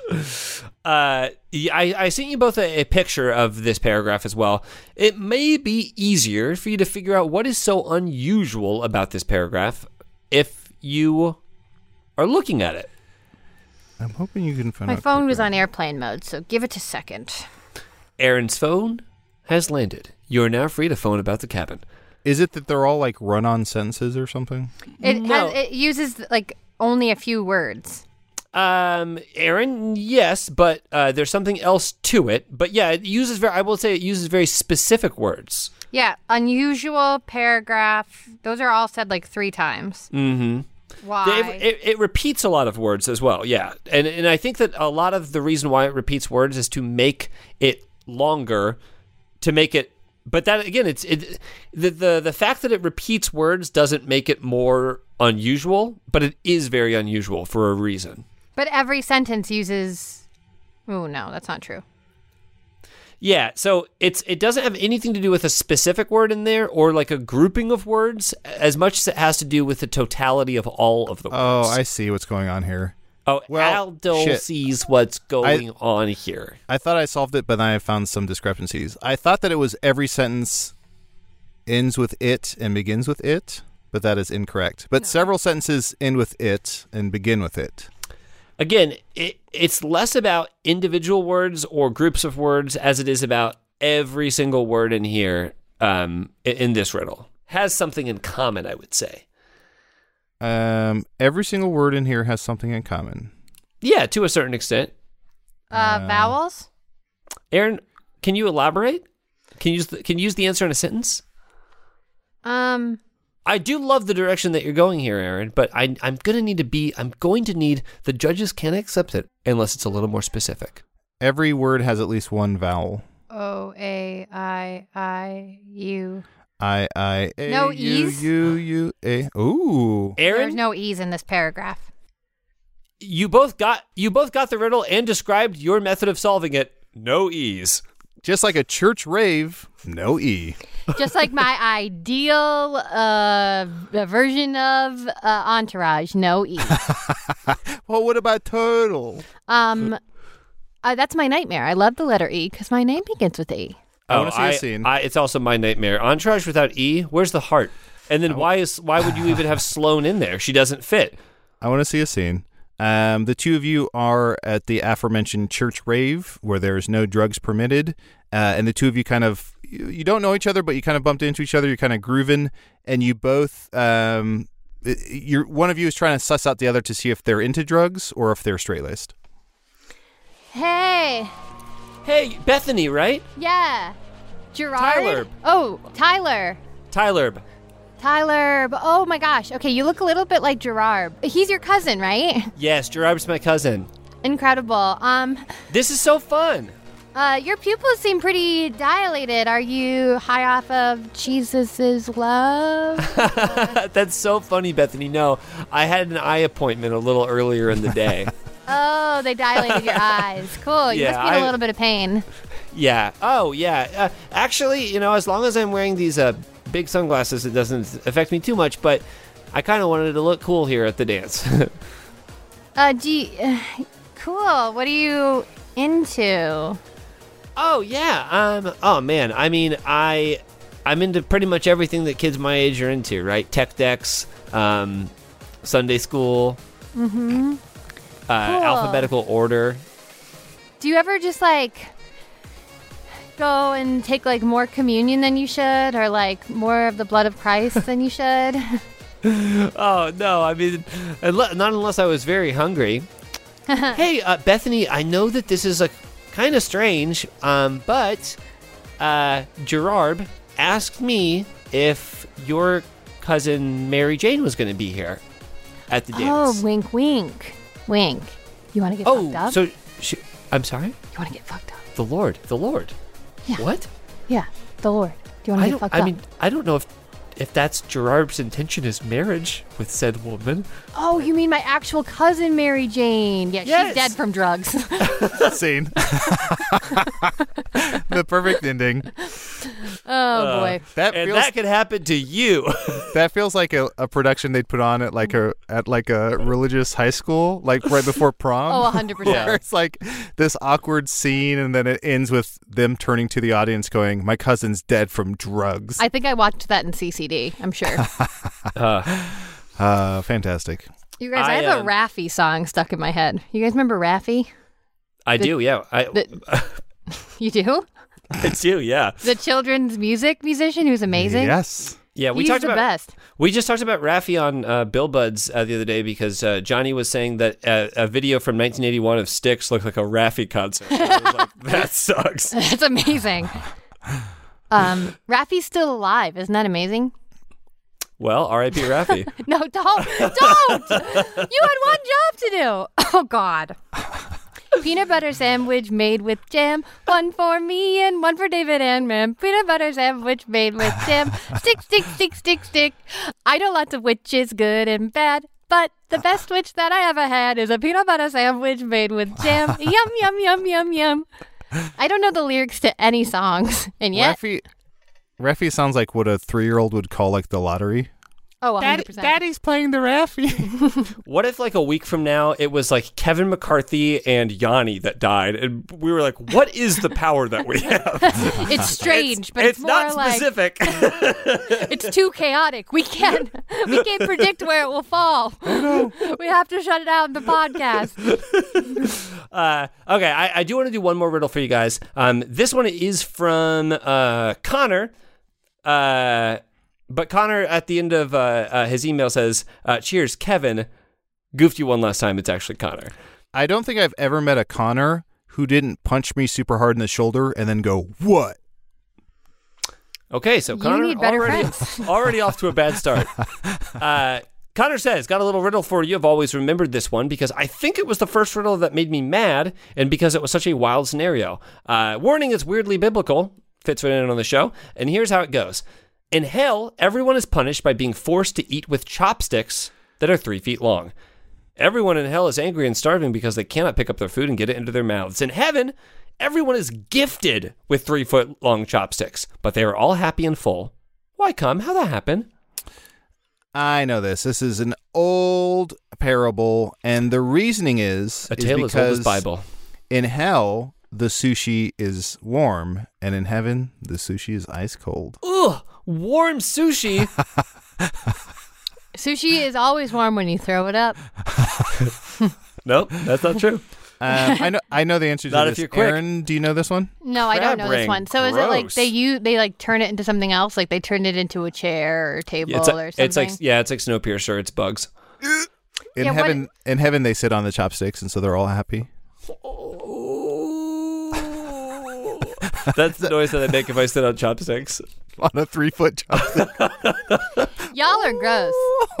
I sent you both a picture of this paragraph as well. It may be easier for you to figure out what is so unusual about this paragraph if you are looking at it. I'm hoping you can find My out phone quicker. was on airplane mode, so give it a second. Aaron's phone has landed. You are now free to phone about the cabin. Is it that they're all like run-on sentences or something? No. It uses like only a few words. Aaron, yes, but there's something else to it. But yeah, it uses very specific words. Yeah, unusual, paragraph. Those are all said like 3 times. Mm-hmm. Why? It repeats a lot of words as well, yeah. And I think that a lot of the reason why it repeats words is to make it longer, to make it. But that again, the fact that it repeats words doesn't make it more unusual, but it is very unusual for a reason. But every sentence uses. Oh no, that's not true. Yeah, so it doesn't have anything to do with a specific word in there or like a grouping of words as much as it has to do with the totality of all of the words. Oh, I see what's going on here. Oh, Well, Aldo shit. sees what's going on here. I thought I solved it, but then I found some discrepancies. I thought that it was every sentence ends with it and begins with it, but that is incorrect. But several sentences end with it and begin with it. Again, it's less about individual words or groups of words as it is about every single word in here in this riddle. Has something in common, I would say. Every single word in here has something in common. Yeah, to a certain extent. Vowels? Aaron, can you elaborate? Can you use the answer in a sentence? I do love the direction that you're going here, Aaron, but I'm going to need the judges can't accept it unless it's a little more specific. Every word has at least one vowel. O, A, I, U. I, A, No U, E's? U, A. Ooh. Aaron, There's no E's in this paragraph. you both got the riddle and described your method of solving it. No E's. Just like a church rave, no E. Just like my ideal version of Entourage, no E. Well, what about total? That's my nightmare. I love the letter E because my name begins with E. I want to see a scene. It's also my nightmare. Entourage without E, where's the heart? And then why would you even have Sloane in there? She doesn't fit. I want to see a scene. The two of you are at the aforementioned church rave where there's no drugs permitted. And the two of you kind of, you don't know each other, but you kind of bumped into each other. You're kind of grooving. And you both, one of you is trying to suss out the other to see if they're into drugs or if they're straight-laced. Hey. Hey, Bethany, right? Yeah. Gerard? Tyler. Oh, Tyler. Tyler. Oh my gosh. Okay, you look a little bit like Gerard. He's your cousin, right? Yes, Gerard's my cousin. Incredible. This is so fun. Your pupils seem pretty dilated. Are you high off of Jesus's love? That's so funny, Bethany. No, I had an eye appointment a little earlier in the day. Oh, they dilated your eyes. Cool. You Yeah, must be in a little bit of pain. Yeah. Oh, yeah. Actually, as long as I'm wearing these big sunglasses, it doesn't affect me too much, but I kind of wanted to look cool here at the dance. Cool. What are you into? Oh, yeah. Oh, man. I mean, I'm into pretty much everything that kids my age are into, right? Tech decks, Sunday school, alphabetical order. Do you ever just go and take more communion than you should, or more of the blood of Christ than you should? Oh, no. I mean, not unless I was very hungry. Hey, Bethany, I know that this is kind of strange, but Gerard asked me if your cousin Mary Jane was going to be here at the dance. Oh, wink, wink. Wink. You want to get fucked up? So I'm sorry? You want to get fucked up? The Lord. Yeah. What? Yeah, the Lord. Do you want to get fucked up? I mean, I don't know if that's Gerard's intention is marriage with said woman. Oh, you mean my actual cousin Mary Jane? Yeah, Yes. she's dead from drugs. Scene. The perfect ending. Oh boy. That could happen to you. That feels like a production they'd put on at a religious high school, right before prom. Oh, 100%. Where it's this awkward scene, and then it ends with them turning to the audience going, "My cousin's dead from drugs." I think I watched that in CCD, I'm sure. Fantastic. You guys, I have a Raffi song stuck in my head. You guys remember Raffi? I do, yeah. You do? I do, yeah. The children's musician who's amazing? Yes. Yeah, we He's talked the about best. We just talked about Raffi on Bill Buds the other day because Johnny was saying that a video from 1981 of Styx looked like a Raffi concert. I was like, that sucks. That's amazing. Raffi's still alive. Isn't that amazing? Well, R.I.P. Raffi. No, don't. You had one job to do. Oh, God. Peanut butter sandwich made with jam. One for me and one for David and Ma'am. Peanut butter sandwich made with jam. Stick, stick, stick, stick, stick. I know lots of witches, good and bad. But the best witch that I ever had is a peanut butter sandwich made with jam. Yum, yum, yum, yum, yum. I don't know the lyrics to any songs. And yet... Raffi sounds like what a 3-year-old would call like the lottery. Oh, 100%. Daddy's playing the Raffi. What if like a week from now it was like Kevin McCarthy and Yanni that died, and we were like, what is the power that we have? It's strange, but it's more not like specific. it's too chaotic. We can't predict where it will fall. We have to shut it out in the podcast. Okay, I do want to do one more riddle for you guys. This one is from Connor. But Connor, at the end of his email, says, cheers, Kevin. Goofed you one last time. It's actually Connor. I don't think I've ever met a Connor who didn't punch me super hard in the shoulder and then go, what? Okay, so Connor need better friends. already off to a bad start. Connor says, got a little riddle for you. I've always remembered this one because I think it was the first riddle that made me mad and because it was such a wild scenario. Warning, it's weirdly biblical. Fits right in on the show. And here's how it goes. In hell, everyone is punished by being forced to eat with chopsticks that are 3 feet long. Everyone in hell is angry and starving because they cannot pick up their food and get it into their mouths. In heaven, everyone is gifted with 3-foot-long chopsticks, but they are all happy and full. Why come? How'd that happen? I know this. This is an old parable, and the reasoning is A tale as old as Bible. In hell, the sushi is warm, and in heaven, the sushi is ice cold. Ugh! Warm sushi. Sushi is always warm when you throw it up. Nope, that's not true. I know the answer to Not this. if you're quick. Aaron, do you know this one? No, I don't know Crab this one. So ring. is it like Gross. they like turn it into something else? Like they turn it into a chair or table or something? It's like Snowpiercer. It's bugs. In Yeah, heaven, they sit on the chopsticks, and so they're all happy. That's the noise that I make if I sit on chopsticks. On a 3-foot chopstick. Y'all are gross.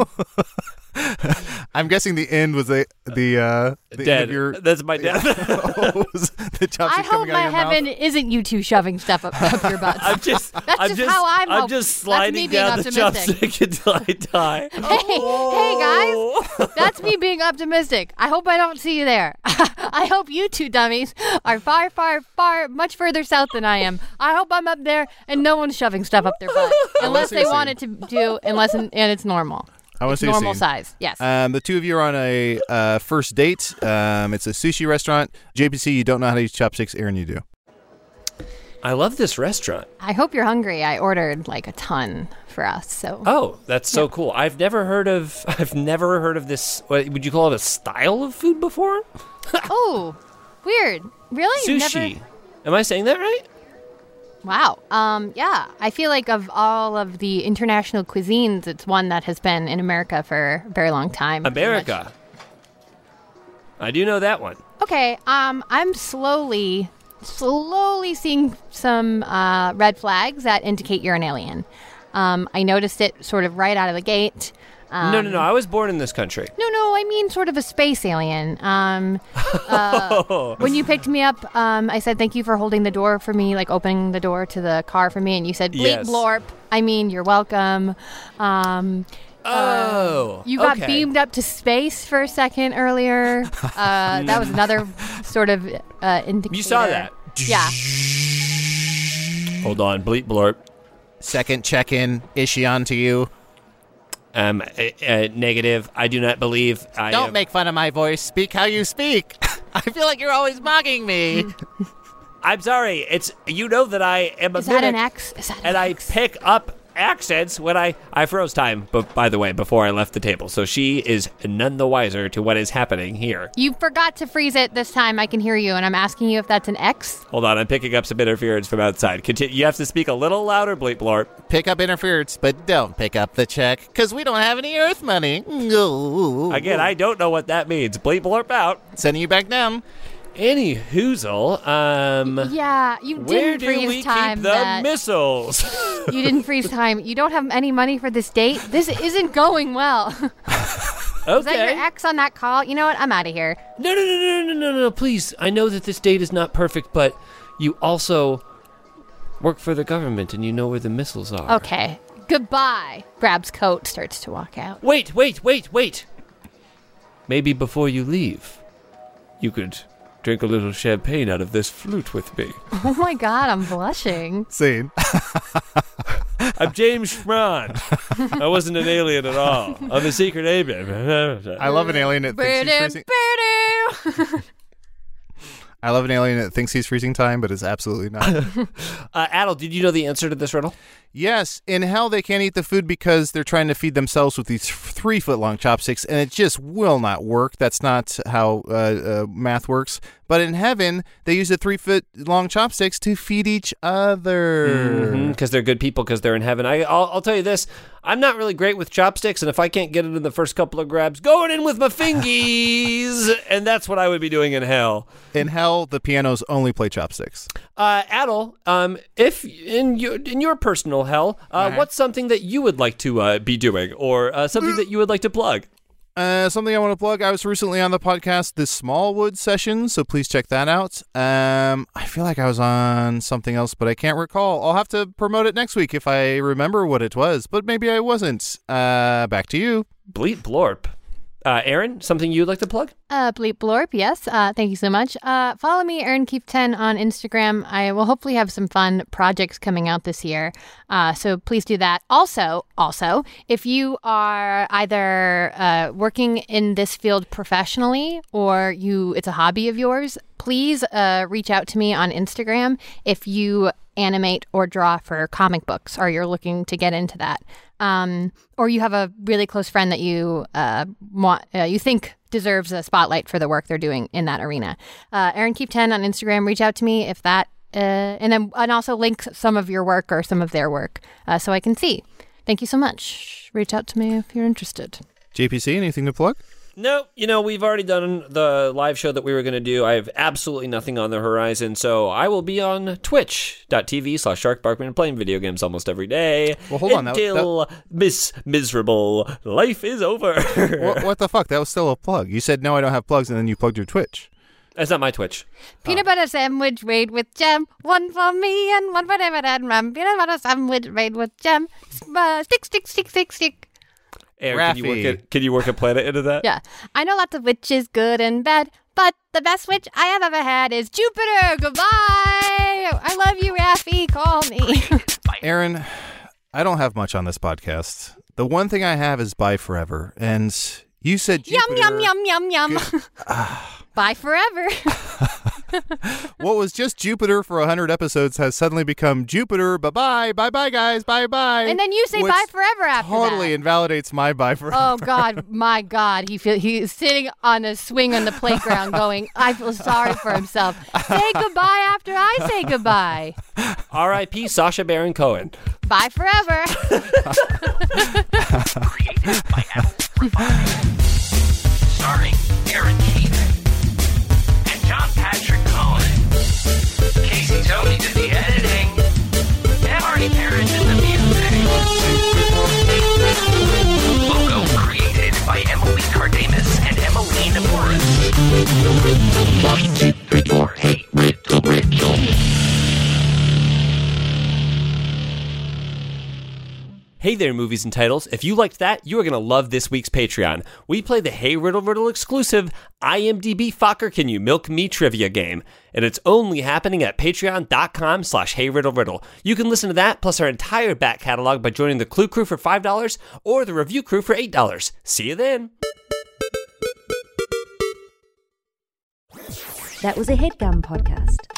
I'm guessing the end was the end Dead. of your. That's my death. was the chopstick I hope coming out my of your heaven mouth? isn't you two shoving stuff up your butts. I'm just how I'm I'm hope- just that's me sliding being down the optimistic. chopstick until I die. Hey guys, that's me being optimistic. I hope I don't see you there. I hope you two dummies are far, far, far, much further south than I am. I hope I'm up there and no one's shoving stuff up their butt, unless they want it to do, and it's normal. I want to see a Normal scene. size, yes. The two of you are on a first date. It's a sushi restaurant. JPC, you don't know how to use chopsticks. Aaron, you do. I love this restaurant. I hope you're hungry. I ordered like a ton for us, so. Oh, that's so cool. I've never heard of this. What would you call it? A style of food before? Oh, weird. Really? You've Sushi. never- Am I saying that right? Wow. Yeah. I feel like of all of the international cuisines, it's one that has been in America for a very long time. America. I do know that one. Okay. I'm slowly seeing some red flags that indicate you're an alien. I noticed it sort of right out of the gate. No. I was born in this country. No, I mean sort of a space alien. When you picked me up, I said thank you for holding the door for me, like opening the door to the car for me, and you said bleep Yes. blorp. I mean, you're welcome. You got okay. beamed up to space for a second earlier. That was another sort of indicator. You saw that? Yeah. Hold on, bleep blorp. Second check-in. Is she on to you? Negative. I do not believe. Don't make fun of my voice. Speak how you speak. I feel like you're always mocking me. I'm sorry. It's that I am a Is that an mimic, X? Is that an and I X? pick up accents when I froze time, but by the way, before I left the table. So she is none the wiser to what is happening here. You forgot to freeze it this time. I can hear you, and I'm asking you if that's an X. Hold on, I'm picking up some interference from outside. You have to speak a little louder, Bleep Blorp. Pick up interference, but don't pick up the check, because we don't have any Earth money. Again, I don't know what that means. Bleep Blorp out. Sending you back down. Any hoozle, Yeah, you where didn't do freeze we time. keep the missiles? You didn't freeze time. You don't have any money for this date. This isn't going well. Okay. Is that your ex on that call? You know what? I'm out of here. No, please. I know that this date is not perfect, but you also work for the government and you know where the missiles are. Okay. Goodbye. Grabs coat, starts to walk out. Wait. Maybe before you leave, you could drink a little champagne out of this flute with me. Oh my God, I'm blushing. Scene. I'm James Schmond. I wasn't an alien at all. I'm a secret agent. I love an alien that thinks he's freezing. I love an alien that thinks he's freezing time, but is absolutely not. Adel, did you know the answer to this riddle? Yes, in hell they can't eat the food because they're trying to feed themselves with these 3-foot-long chopsticks, and it just will not work. That's not how math works. But in heaven, they use the 3-foot-long chopsticks to feed each other. Because they're good people, because they're in heaven. I'll tell you this. I'm not really great with chopsticks, and if I can't get it in the first couple of grabs, going in with my fingies, and that's what I would be doing in hell. In hell, the pianos only play chopsticks. Adel, if in your personal hell, what's something that you would like to be doing, or something that you would like to plug? Something I want to plug. I was recently on the podcast, The Smallwood Session, so please check that out. I feel like I was on something else, but I can't recall. I'll have to promote it next week if I remember what it was, but maybe I wasn't. Back to you. Bleep Blorp. Aaron, something you'd like to plug? Bleep Blorp, yes. Thank you so much. Follow me, Aaron Keefe 10 on Instagram. I will hopefully have some fun projects coming out this year. So please do that. Also, if you are either working in this field professionally or it's a hobby of yours, please reach out to me on Instagram if you animate or draw for comic books or you're looking to get into that. Or you have a really close friend that you you think deserves a spotlight for the work they're doing in that arena. Aaron Keefe 10 on Instagram. Reach out to me if that, and also link some of your work or some of their work so I can see. Thank you so much. Reach out to me if you're interested. JPC, anything to plug? No, we've already done the live show that we were going to do. I have absolutely nothing on the horizon, so I will be on twitch.tv/SharkBarkman playing video games almost every day. Well, hold on. Until miserable life is over. What the fuck? That was still a plug. You said, no, I don't have plugs, and then you plugged your Twitch. That's not my Twitch. Peanut butter sandwich made with jam. One for me and one for David and Ram. Peanut butter sandwich made with jam. Stick. Aaron, can you work a planet into that? Yeah. I know lots of witches, good and bad, but the best witch I have ever had is Jupiter. Goodbye. I love you, Raffi. Call me. Aaron, I don't have much on this podcast. The one thing I have is Bye Forever. And you said Jupiter. Yum. Bye forever. What was just Jupiter for 100 episodes has suddenly become Jupiter. Bye-bye guys. Bye. And then you say bye forever after totally that. invalidates my bye forever. Oh God, my God. He's sitting on a swing on the playground going, I feel sorry for himself. Say goodbye after I say goodbye. R.I.P. Sacha Baron Cohen. Bye forever. Created by Adel Raffi. Starring Aaron Keefe and John Patrick Cohen. Casey Tony did the editing. And Marty Parrish did the music. Logo created by Emily Cardamus and Emmeline Morris. Hey there, movies and titles. If you liked that, you are going to love this week's Patreon. We play the Hey Riddle Riddle exclusive IMDb Focker Can You Milk Me trivia game. And it's only happening at patreon.com/HeyRiddleRiddle. You can listen to that plus our entire back catalog by joining the Clue Crew for $5 or the Review Crew for $8. See you then. That was a HeadGum podcast.